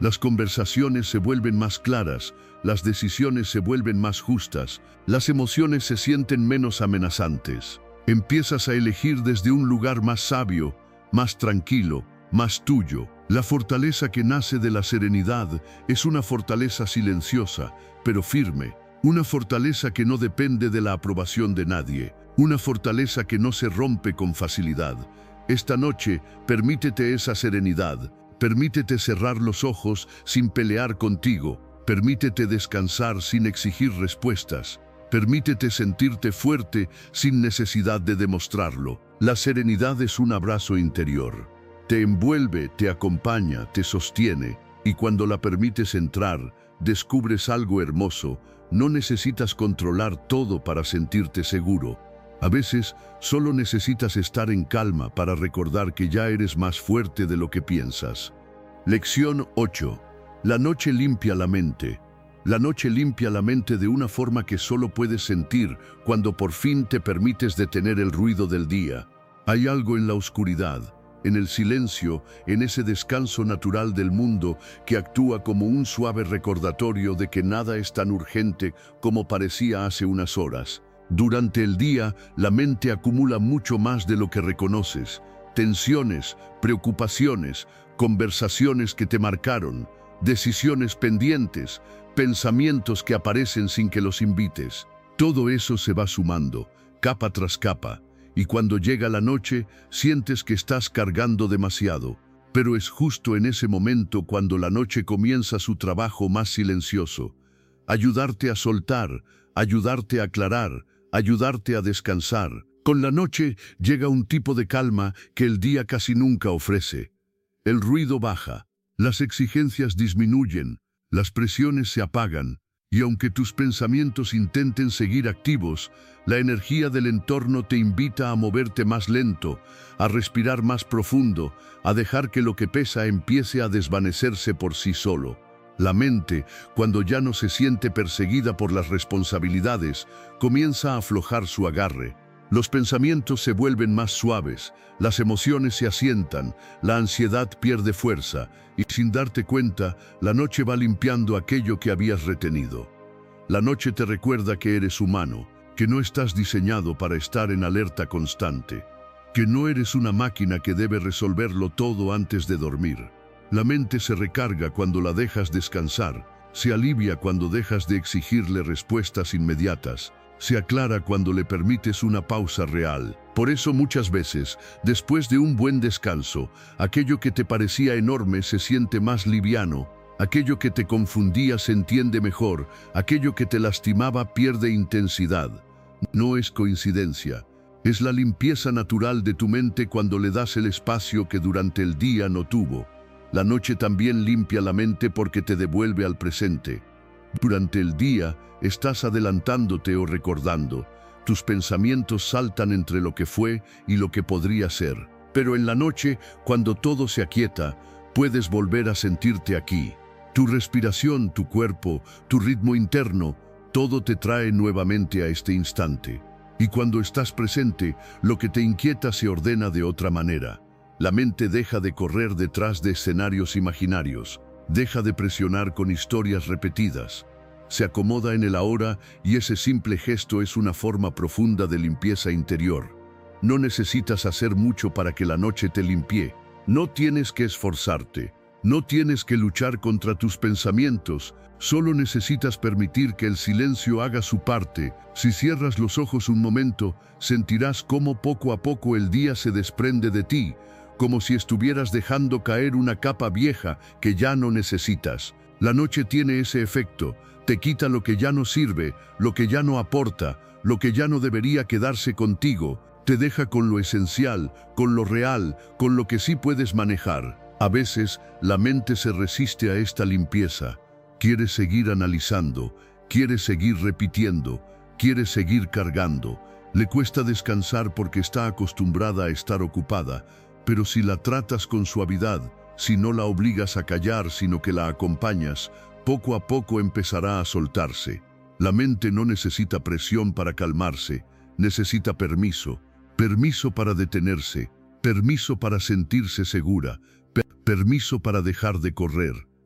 Las conversaciones se vuelven más claras, las decisiones se vuelven más justas, las emociones se sienten menos amenazantes. Empiezas a elegir desde un lugar más sabio, más tranquilo, más tuyo. La fortaleza que nace de la serenidad es una fortaleza silenciosa, pero firme. Una fortaleza que no depende de la aprobación de nadie. Una fortaleza que no se rompe con facilidad. Esta noche, permítete esa serenidad. Permítete cerrar los ojos sin pelear contigo. Permítete descansar sin exigir respuestas. Permítete sentirte fuerte sin necesidad de demostrarlo. La serenidad es un abrazo interior. Te envuelve, te acompaña, te sostiene, y cuando la permites entrar, descubres algo hermoso. No necesitas controlar todo para sentirte seguro. A veces, solo necesitas estar en calma para recordar que ya eres más fuerte de lo que piensas. Lección 8. La noche limpia la mente. La noche limpia la mente de una forma que solo puedes sentir cuando por fin te permites detener el ruido del día. Hay algo en la oscuridad, en el silencio, en ese descanso natural del mundo que actúa como un suave recordatorio de que nada es tan urgente como parecía hace unas horas. Durante el día, la mente acumula mucho más de lo que reconoces. Tensiones, preocupaciones, conversaciones que te marcaron, decisiones pendientes, pensamientos que aparecen sin que los invites. Todo eso se va sumando, capa tras capa, y cuando llega la noche, sientes que estás cargando demasiado. Pero es justo en ese momento cuando la noche comienza su trabajo más silencioso. Ayudarte a soltar, ayudarte a aclarar, ayudarte a descansar. Con la noche llega un tipo de calma que el día casi nunca ofrece. El ruido baja, las exigencias disminuyen, las presiones se apagan, y aunque tus pensamientos intenten seguir activos, la energía del entorno te invita a moverte más lento, a respirar más profundo, a dejar que lo que pesa empiece a desvanecerse por sí solo. La mente, cuando ya no se siente perseguida por las responsabilidades, comienza a aflojar su agarre. Los pensamientos se vuelven más suaves, las emociones se asientan, la ansiedad pierde fuerza, y sin darte cuenta, la noche va limpiando aquello que habías retenido. La noche te recuerda que eres humano, que no estás diseñado para estar en alerta constante, que no eres una máquina que debe resolverlo todo antes de dormir. La mente se recarga cuando la dejas descansar, se alivia cuando dejas de exigirle respuestas inmediatas, se aclara cuando le permites una pausa real. Por eso muchas veces, después de un buen descanso, aquello que te parecía enorme se siente más liviano, aquello que te confundía se entiende mejor, aquello que te lastimaba pierde intensidad. No es coincidencia, es la limpieza natural de tu mente cuando le das el espacio que durante el día no tuvo. La noche también limpia la mente porque te devuelve al presente. Durante el día, estás adelantándote o recordando. Tus pensamientos saltan entre lo que fue y lo que podría ser. Pero en la noche, cuando todo se aquieta, puedes volver a sentirte aquí. Tu respiración, tu cuerpo, tu ritmo interno, todo te trae nuevamente a este instante. Y cuando estás presente, lo que te inquieta se ordena de otra manera. La mente deja de correr detrás de escenarios imaginarios, deja de presionar con historias repetidas. Se acomoda en el ahora y ese simple gesto es una forma profunda de limpieza interior. No necesitas hacer mucho para que la noche te limpie. No tienes que esforzarte. No tienes que luchar contra tus pensamientos. Solo necesitas permitir que el silencio haga su parte. Si cierras los ojos un momento, sentirás cómo poco a poco el día se desprende de ti, como si estuvieras dejando caer una capa vieja que ya no necesitas. La noche tiene ese efecto. Te quita lo que ya no sirve, lo que ya no aporta, lo que ya no debería quedarse contigo. Te deja con lo esencial, con lo real, con lo que sí puedes manejar. A veces, la mente se resiste a esta limpieza. Quiere seguir analizando, quiere seguir repitiendo, quiere seguir cargando. Le cuesta descansar porque está acostumbrada a estar ocupada, pero si la tratas con suavidad, si no la obligas a callar, sino que la acompañas, poco a poco empezará a soltarse. La mente no necesita presión para calmarse, necesita permiso. Permiso para detenerse, permiso para sentirse segura, permiso para dejar de correr.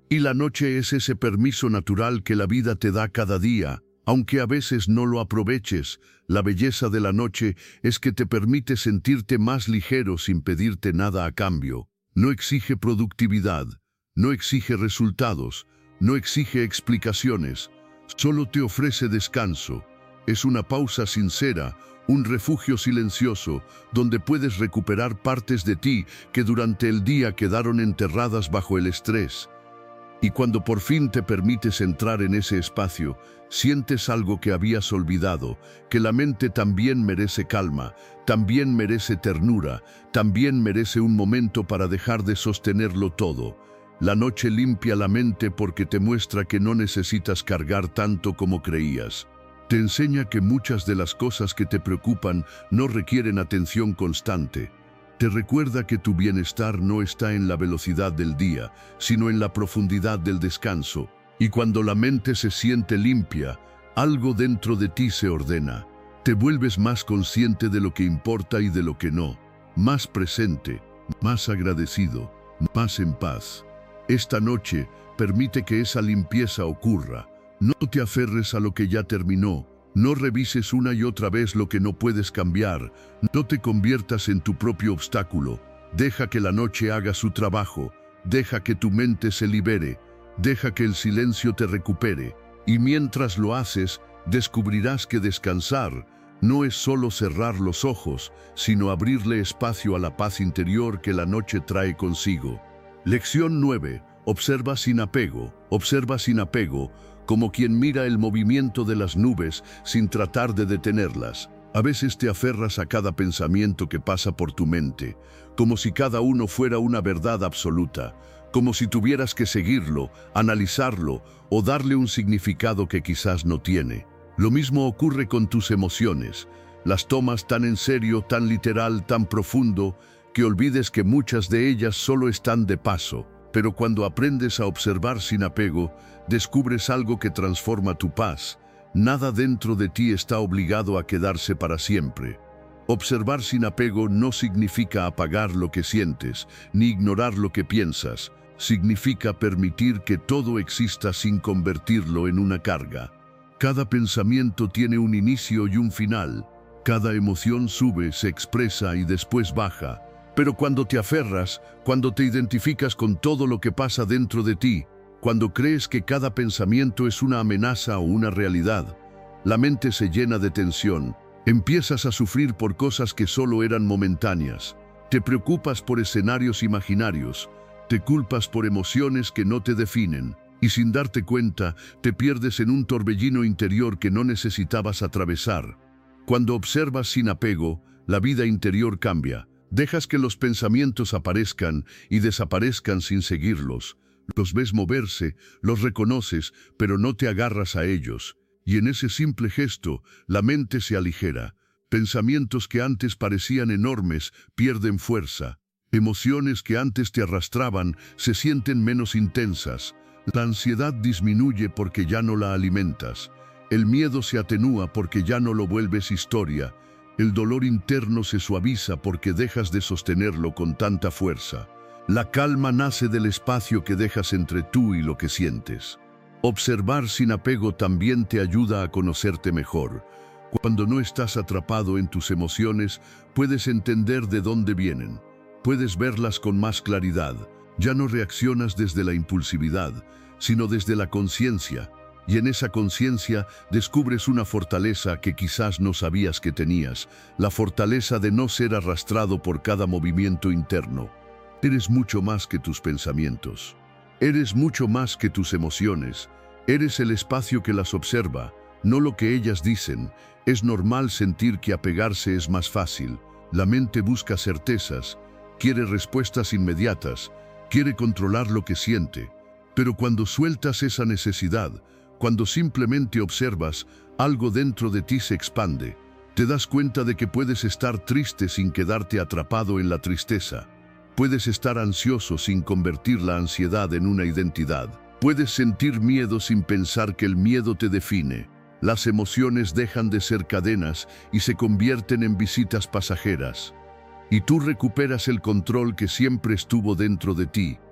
Y la noche es ese permiso natural que la vida te da cada día, aunque a veces no lo aproveches. La belleza de la noche es que te permite sentirte más ligero sin pedirte nada a cambio. No exige productividad, no exige resultados, no exige explicaciones, solo te ofrece descanso. Es una pausa sincera, un refugio silencioso, donde puedes recuperar partes de ti que durante el día quedaron enterradas bajo el estrés. Y cuando por fin te permites entrar en ese espacio, sientes algo que habías olvidado, que la mente también merece calma, también merece ternura, también merece un momento para dejar de sostenerlo todo. La noche limpia la mente porque te muestra que no necesitas cargar tanto como creías. Te enseña que muchas de las cosas que te preocupan no requieren atención constante. Te recuerda que tu bienestar no está en la velocidad del día, sino en la profundidad del descanso. Y cuando la mente se siente limpia, algo dentro de ti se ordena. Te vuelves más consciente de lo que importa y de lo que no, más presente, más agradecido, más en paz. Esta noche permite que esa limpieza ocurra. No te aferres a lo que ya terminó. No revises una y otra vez lo que no puedes cambiar. No te conviertas en tu propio obstáculo. Deja que la noche haga su trabajo. Deja que tu mente se libere. Deja que el silencio te recupere. Y mientras lo haces, descubrirás que descansar no es solo cerrar los ojos, sino abrirle espacio a la paz interior que la noche trae consigo. Lección 9. Observa sin apego. Observa sin apego, como quien mira el movimiento de las nubes sin tratar de detenerlas. A veces te aferras a cada pensamiento que pasa por tu mente, como si cada uno fuera una verdad absoluta, como si tuvieras que seguirlo, analizarlo o darle un significado que quizás no tiene. Lo mismo ocurre con tus emociones. Las tomas tan en serio, tan literal, tan profundo, que olvides que muchas de ellas solo están de paso. Pero cuando aprendes a observar sin apego, descubres algo que transforma tu paz. Nada dentro de ti está obligado a quedarse para siempre. Observar sin apego no significa apagar lo que sientes, ni ignorar lo que piensas. Significa permitir que todo exista sin convertirlo en una carga. Cada pensamiento tiene un inicio y un final. Cada emoción sube, se expresa y después baja. Pero cuando te aferras, cuando te identificas con todo lo que pasa dentro de ti, cuando crees que cada pensamiento es una amenaza o una realidad, la mente se llena de tensión. Empiezas a sufrir por cosas que solo eran momentáneas. Te preocupas por escenarios imaginarios. Te culpas por emociones que no te definen. Y sin darte cuenta, te pierdes en un torbellino interior que no necesitabas atravesar. Cuando observas sin apego, la vida interior cambia. Dejas que los pensamientos aparezcan y desaparezcan sin seguirlos. Los ves moverse, los reconoces, pero no te agarras a ellos. Y en ese simple gesto, la mente se aligera. Pensamientos que antes parecían enormes pierden fuerza. Emociones que antes te arrastraban se sienten menos intensas. La ansiedad disminuye porque ya no la alimentas. El miedo se atenúa porque ya no lo vuelves historia. El dolor interno se suaviza porque dejas de sostenerlo con tanta fuerza. La calma nace del espacio que dejas entre tú y lo que sientes. Observar sin apego también te ayuda a conocerte mejor. Cuando no estás atrapado en tus emociones, puedes entender de dónde vienen. Puedes verlas con más claridad. Ya no reaccionas desde la impulsividad, sino desde la conciencia. Y en esa conciencia descubres una fortaleza que quizás no sabías que tenías, la fortaleza de no ser arrastrado por cada movimiento interno. Eres mucho más que tus pensamientos. Eres mucho más que tus emociones. Eres el espacio que las observa, no lo que ellas dicen. Es normal sentir que apegarse es más fácil. La mente busca certezas, quiere respuestas inmediatas, quiere controlar lo que siente. Pero cuando sueltas esa necesidad, cuando simplemente observas, algo dentro de ti se expande. Te das cuenta de que puedes estar triste sin quedarte atrapado en la tristeza. Puedes estar ansioso sin convertir la ansiedad en una identidad. Puedes sentir miedo sin pensar que el miedo te define. Las emociones dejan de ser cadenas y se convierten en visitas pasajeras. Y tú recuperas el control que siempre estuvo dentro de ti.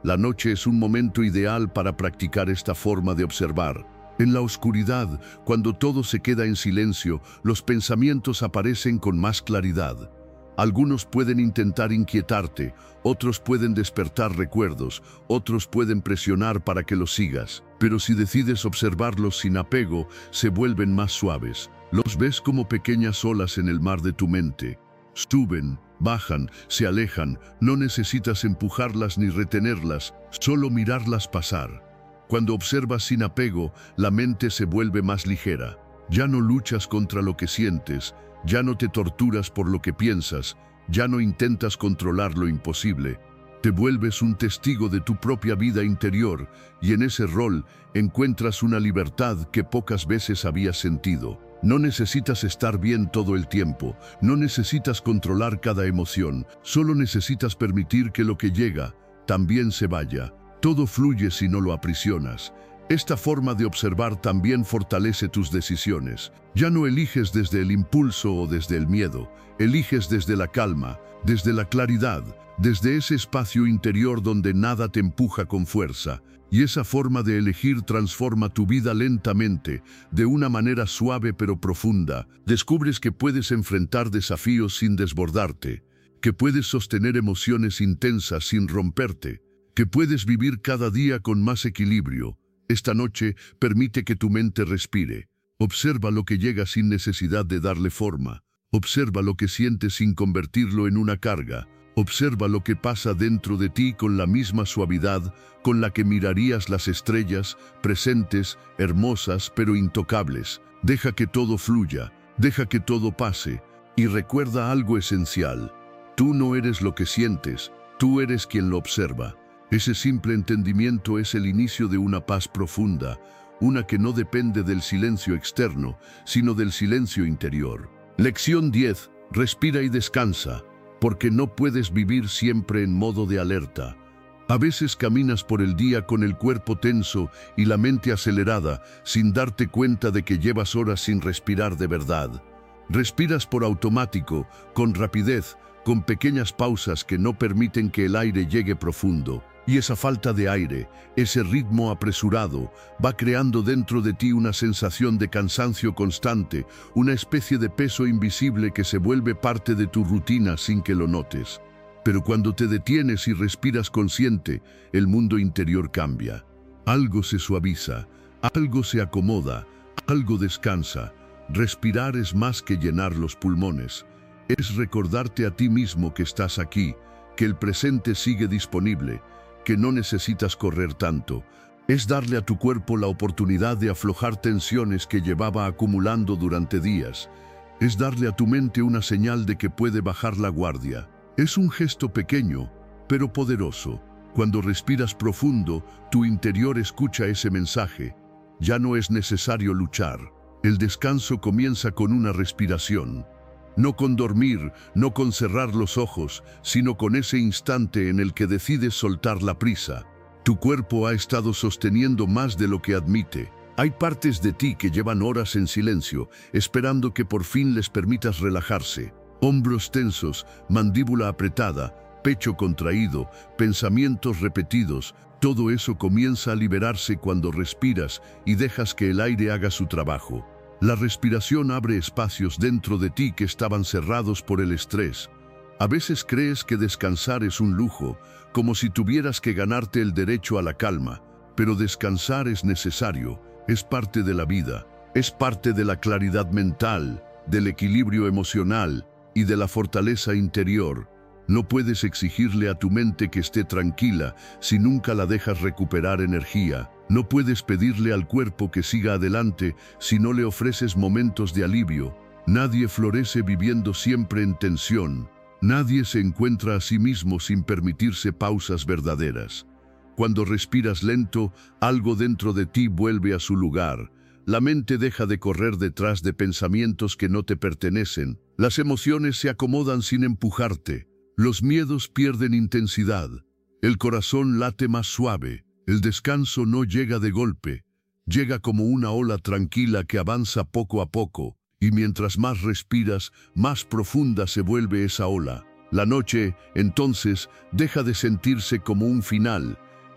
La noche es un momento ideal para practicar esta forma de observar. En la oscuridad, cuando todo se queda en silencio, los pensamientos aparecen con más claridad. Algunos pueden intentar inquietarte, otros pueden despertar recuerdos, otros pueden presionar para que los sigas. Pero si decides observarlos sin apego, se vuelven más suaves. Los ves como pequeñas olas en el mar de tu mente. Suben, bajan, se alejan, no necesitas empujarlas ni retenerlas, solo mirarlas pasar. Cuando observas sin apego, la mente se vuelve más ligera. Ya no luchas contra lo que sientes, ya no te torturas por lo que piensas, ya no intentas controlar lo imposible. Te vuelves un testigo de tu propia vida interior y en ese rol encuentras una libertad que pocas veces habías sentido. No necesitas estar bien todo el tiempo, no necesitas controlar cada emoción, solo necesitas permitir que lo que llega también se vaya. Todo fluye si no lo aprisionas. Esta forma de observar también fortalece tus decisiones. Ya no eliges desde el impulso o desde el miedo, eliges desde la calma, desde la claridad, desde ese espacio interior donde nada te empuja con fuerza. Y esa forma de elegir transforma tu vida lentamente, de una manera suave pero profunda. Descubres que puedes enfrentar desafíos sin desbordarte, que puedes sostener emociones intensas sin romperte, que puedes vivir cada día con más equilibrio. Esta noche permite que tu mente respire. Observa lo que llega sin necesidad de darle forma. Observa lo que sientes sin convertirlo en una carga. Observa lo que pasa dentro de ti con la misma suavidad con la que mirarías las estrellas, presentes, hermosas, pero intocables. Deja que todo fluya, deja que todo pase, y recuerda algo esencial. Tú no eres lo que sientes, tú eres quien lo observa. Ese simple entendimiento es el inicio de una paz profunda, una que no depende del silencio externo, sino del silencio interior. Lección 10. Respira y descansa, porque no puedes vivir siempre en modo de alerta. A veces caminas por el día con el cuerpo tenso y la mente acelerada, sin darte cuenta de que llevas horas sin respirar de verdad. Respiras por automático, con rapidez, con pequeñas pausas que no permiten que el aire llegue profundo. Y esa falta de aire, ese ritmo apresurado, va creando dentro de ti una sensación de cansancio constante, una especie de peso invisible que se vuelve parte de tu rutina sin que lo notes. Pero cuando te detienes y respiras consciente, el mundo interior cambia. Algo se suaviza, algo se acomoda, algo descansa. Respirar es más que llenar los pulmones. Es recordarte a ti mismo que estás aquí, que el presente sigue disponible, que no necesitas correr tanto. Es darle a tu cuerpo la oportunidad de aflojar tensiones que llevaba acumulando durante días. Es darle a tu mente una señal de que puede bajar la guardia. Es un gesto pequeño, pero poderoso. Cuando respiras profundo, tu interior escucha ese mensaje. Ya no es necesario luchar. El descanso comienza con una respiración. No con dormir, no con cerrar los ojos, sino con ese instante en el que decides soltar la prisa. Tu cuerpo ha estado sosteniendo más de lo que admite. Hay partes de ti que llevan horas en silencio, esperando que por fin les permitas relajarse. Hombros tensos, mandíbula apretada, pecho contraído, pensamientos repetidos. Todo eso comienza a liberarse cuando respiras y dejas que el aire haga su trabajo. La respiración abre espacios dentro de ti que estaban cerrados por el estrés. A veces crees que descansar es un lujo, como si tuvieras que ganarte el derecho a la calma, pero descansar es necesario, es parte de la vida, es parte de la claridad mental, del equilibrio emocional y de la fortaleza interior. No puedes exigirle a tu mente que esté tranquila si nunca la dejas recuperar energía. No puedes pedirle al cuerpo que siga adelante si no le ofreces momentos de alivio. Nadie florece viviendo siempre en tensión. Nadie se encuentra a sí mismo sin permitirse pausas verdaderas. Cuando respiras lento, algo dentro de ti vuelve a su lugar. La mente deja de correr detrás de pensamientos que no te pertenecen. Las emociones se acomodan sin empujarte. Los miedos pierden intensidad. El corazón late más suave. El descanso no llega de golpe. Llega como una ola tranquila que avanza poco a poco. Y mientras más respiras, más profunda se vuelve esa ola. La noche, entonces, deja de sentirse como un final.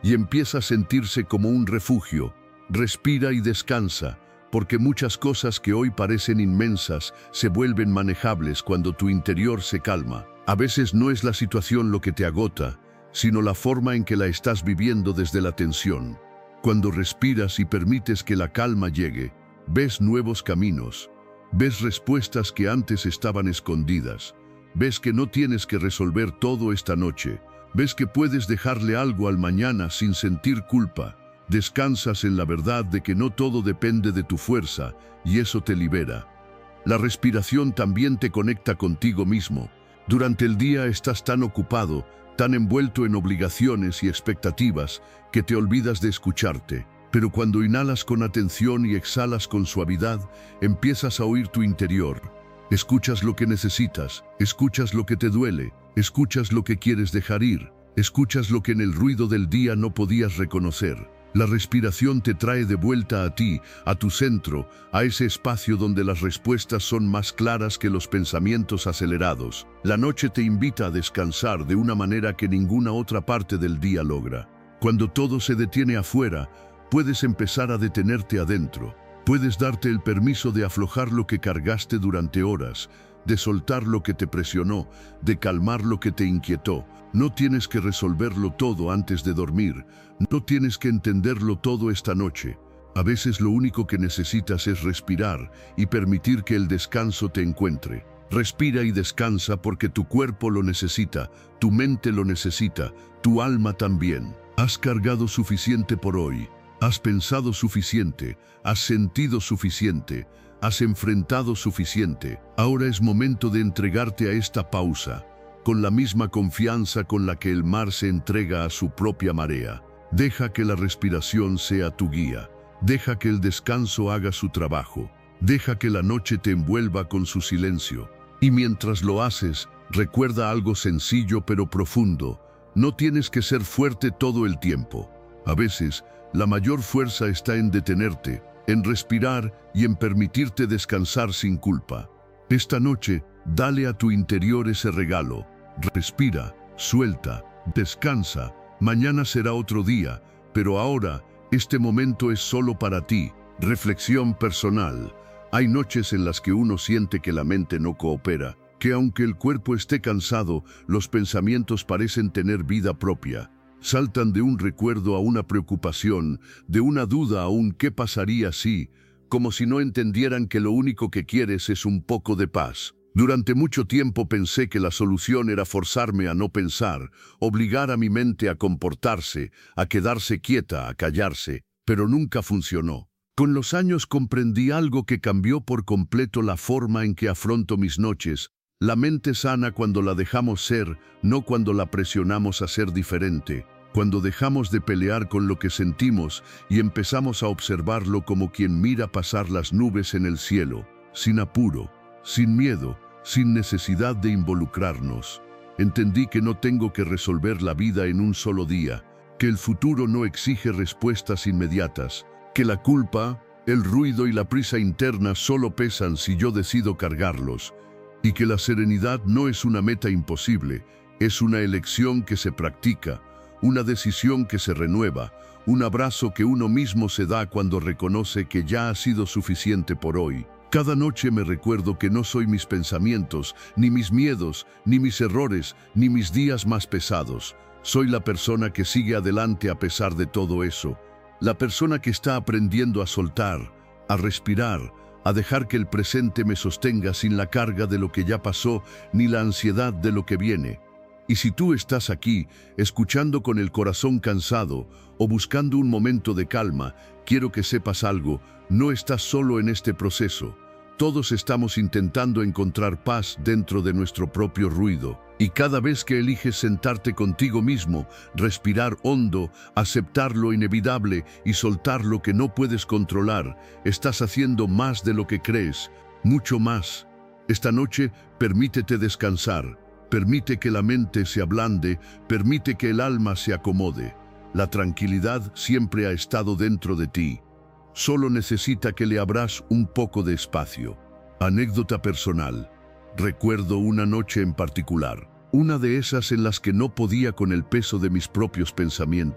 y empieza a sentirse como un refugio. Respira y descansa, porque muchas cosas que hoy parecen inmensas se vuelven manejables cuando tu interior se calma. A veces no es la situación lo que te agota, sino la forma en que la estás viviendo desde la tensión. Cuando respiras y permites que la calma llegue, ves nuevos caminos, ves respuestas que antes estaban escondidas, ves que no tienes que resolver todo esta noche, ves que puedes dejarle algo al mañana sin sentir culpa. Descansas en la verdad de que no todo depende de tu fuerza, y eso te libera. La respiración también te conecta contigo mismo. Durante el día estás tan ocupado, tan envuelto en obligaciones y expectativas, que te olvidas de escucharte. Pero cuando inhalas con atención y exhalas con suavidad, empiezas a oír tu interior. Escuchas lo que necesitas, escuchas lo que te duele, escuchas lo que quieres dejar ir, escuchas lo que en el ruido del día no podías reconocer. La respiración te trae de vuelta a ti, a tu centro, a ese espacio donde las respuestas son más claras que los pensamientos acelerados. La noche te invita a descansar de una manera que ninguna otra parte del día logra. Cuando todo se detiene afuera, puedes empezar a detenerte adentro. Puedes darte el permiso de aflojar lo que cargaste durante horas, de soltar lo que te presionó, de calmar lo que te inquietó. No tienes que resolverlo todo antes de dormir, no tienes que entenderlo todo esta noche. A veces lo único que necesitas es respirar y permitir que el descanso te encuentre. Respira y descansa porque tu cuerpo lo necesita, tu mente lo necesita, tu alma también. Has cargado suficiente por hoy, has pensado suficiente, has sentido suficiente, has enfrentado suficiente. Ahora es momento de entregarte a esta pausa, con la misma confianza con la que el mar se entrega a su propia marea. Deja que la respiración sea tu guía. Deja que el descanso haga su trabajo. Deja que la noche te envuelva con su silencio. Y mientras lo haces, recuerda algo sencillo pero profundo. No tienes que ser fuerte todo el tiempo. A veces, la mayor fuerza está en detenerte, en respirar y en permitirte descansar sin culpa. Esta noche, dale a tu interior ese regalo. Respira, suelta, descansa. Mañana será otro día, pero ahora, este momento es solo para ti. Reflexión personal. Hay noches en las que uno siente que la mente no coopera, que aunque el cuerpo esté cansado, los pensamientos parecen tener vida propia. Saltan de un recuerdo a una preocupación, de una duda a un ¿qué pasaría si?, como si no entendieran que lo único que quieres es un poco de paz. Durante mucho tiempo pensé que la solución era forzarme a no pensar, obligar a mi mente a comportarse, a quedarse quieta, a callarse, pero nunca funcionó. Con los años comprendí algo que cambió por completo la forma en que afronto mis noches. La mente sana cuando la dejamos ser, no cuando la presionamos a ser diferente. Cuando dejamos de pelear con lo que sentimos y empezamos a observarlo como quien mira pasar las nubes en el cielo, sin apuro, sin miedo, sin necesidad de involucrarnos. Entendí que no tengo que resolver la vida en un solo día, que el futuro no exige respuestas inmediatas, que la culpa, el ruido y la prisa interna solo pesan si yo decido cargarlos, y que la serenidad no es una meta imposible, es una elección que se practica, una decisión que se renueva, un abrazo que uno mismo se da cuando reconoce que ya ha sido suficiente por hoy. Cada noche me recuerdo que no soy mis pensamientos, ni mis miedos, ni mis errores, ni mis días más pesados. Soy la persona que sigue adelante a pesar de todo eso. La persona que está aprendiendo a soltar, a respirar, a dejar que el presente me sostenga sin la carga de lo que ya pasó, ni la ansiedad de lo que viene. Y si tú estás aquí, escuchando con el corazón cansado o buscando un momento de calma, quiero que sepas algo, no estás solo en este proceso. Todos estamos intentando encontrar paz dentro de nuestro propio ruido. Y cada vez que eliges sentarte contigo mismo, respirar hondo, aceptar lo inevitable y soltar lo que no puedes controlar, estás haciendo más de lo que crees, mucho más. Esta noche, permítete descansar. Permite que la mente se ablande, permite que el alma se acomode. La tranquilidad siempre ha estado dentro de ti. Solo necesita que le abras un poco de espacio. Anécdota personal. Recuerdo una noche en particular, una de esas en las que no podía con el peso de mis propios pensamientos.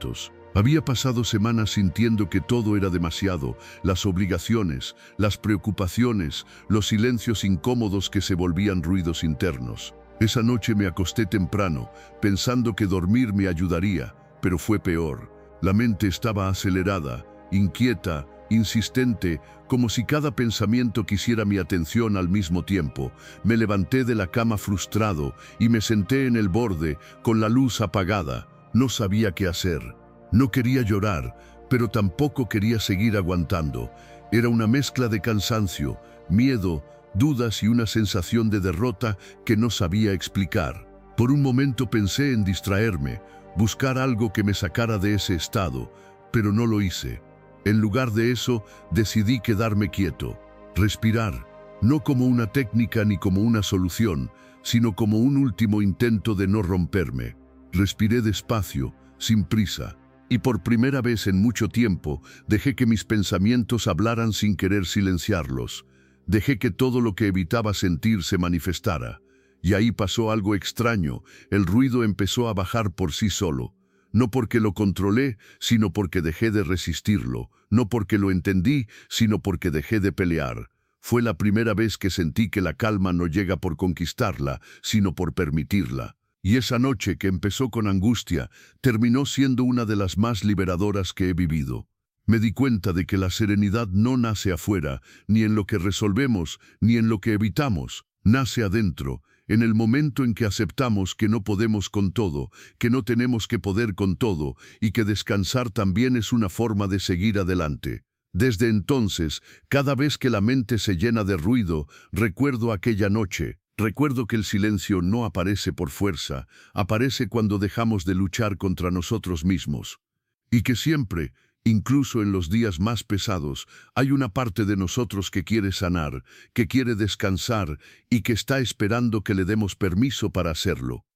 Había pasado semanas sintiendo que todo era demasiado, las obligaciones, las preocupaciones, los silencios incómodos que se volvían ruidos internos. Esa noche me acosté temprano, pensando que dormir me ayudaría, pero fue peor. La mente estaba acelerada, inquieta, insistente, como si cada pensamiento quisiera mi atención al mismo tiempo. Me levanté de la cama frustrado y me senté en el borde, con la luz apagada. No sabía qué hacer. No quería llorar, pero tampoco quería seguir aguantando. Era una mezcla de cansancio, miedo, dudas y una sensación de derrota que no sabía explicar. Por un momento pensé en distraerme, buscar algo que me sacara de ese estado, pero no lo hice. En lugar de eso, decidí quedarme quieto, respirar, no como una técnica ni como una solución, sino como un último intento de no romperme. Respiré despacio, sin prisa, y por primera vez en mucho tiempo dejé que mis pensamientos hablaran sin querer silenciarlos. Dejé que todo lo que evitaba sentir se manifestara. Y ahí pasó algo extraño. El ruido empezó a bajar por sí solo. No porque lo controlé, sino porque dejé de resistirlo. No porque lo entendí, sino porque dejé de pelear. Fue la primera vez que sentí que la calma no llega por conquistarla, sino por permitirla. Y esa noche, que empezó con angustia, terminó siendo una de las más liberadoras que he vivido. Me di cuenta de que la serenidad no nace afuera, ni en lo que resolvemos, ni en lo que evitamos. Nace adentro, en el momento en que aceptamos que no podemos con todo, que no tenemos que poder con todo, y que descansar también es una forma de seguir adelante. Desde entonces, cada vez que la mente se llena de ruido, recuerdo aquella noche. Recuerdo que el silencio no aparece por fuerza, aparece cuando dejamos de luchar contra nosotros mismos. Y que siempre, incluso en los días más pesados, hay una parte de nosotros que quiere sanar, que quiere descansar y que está esperando que le demos permiso para hacerlo.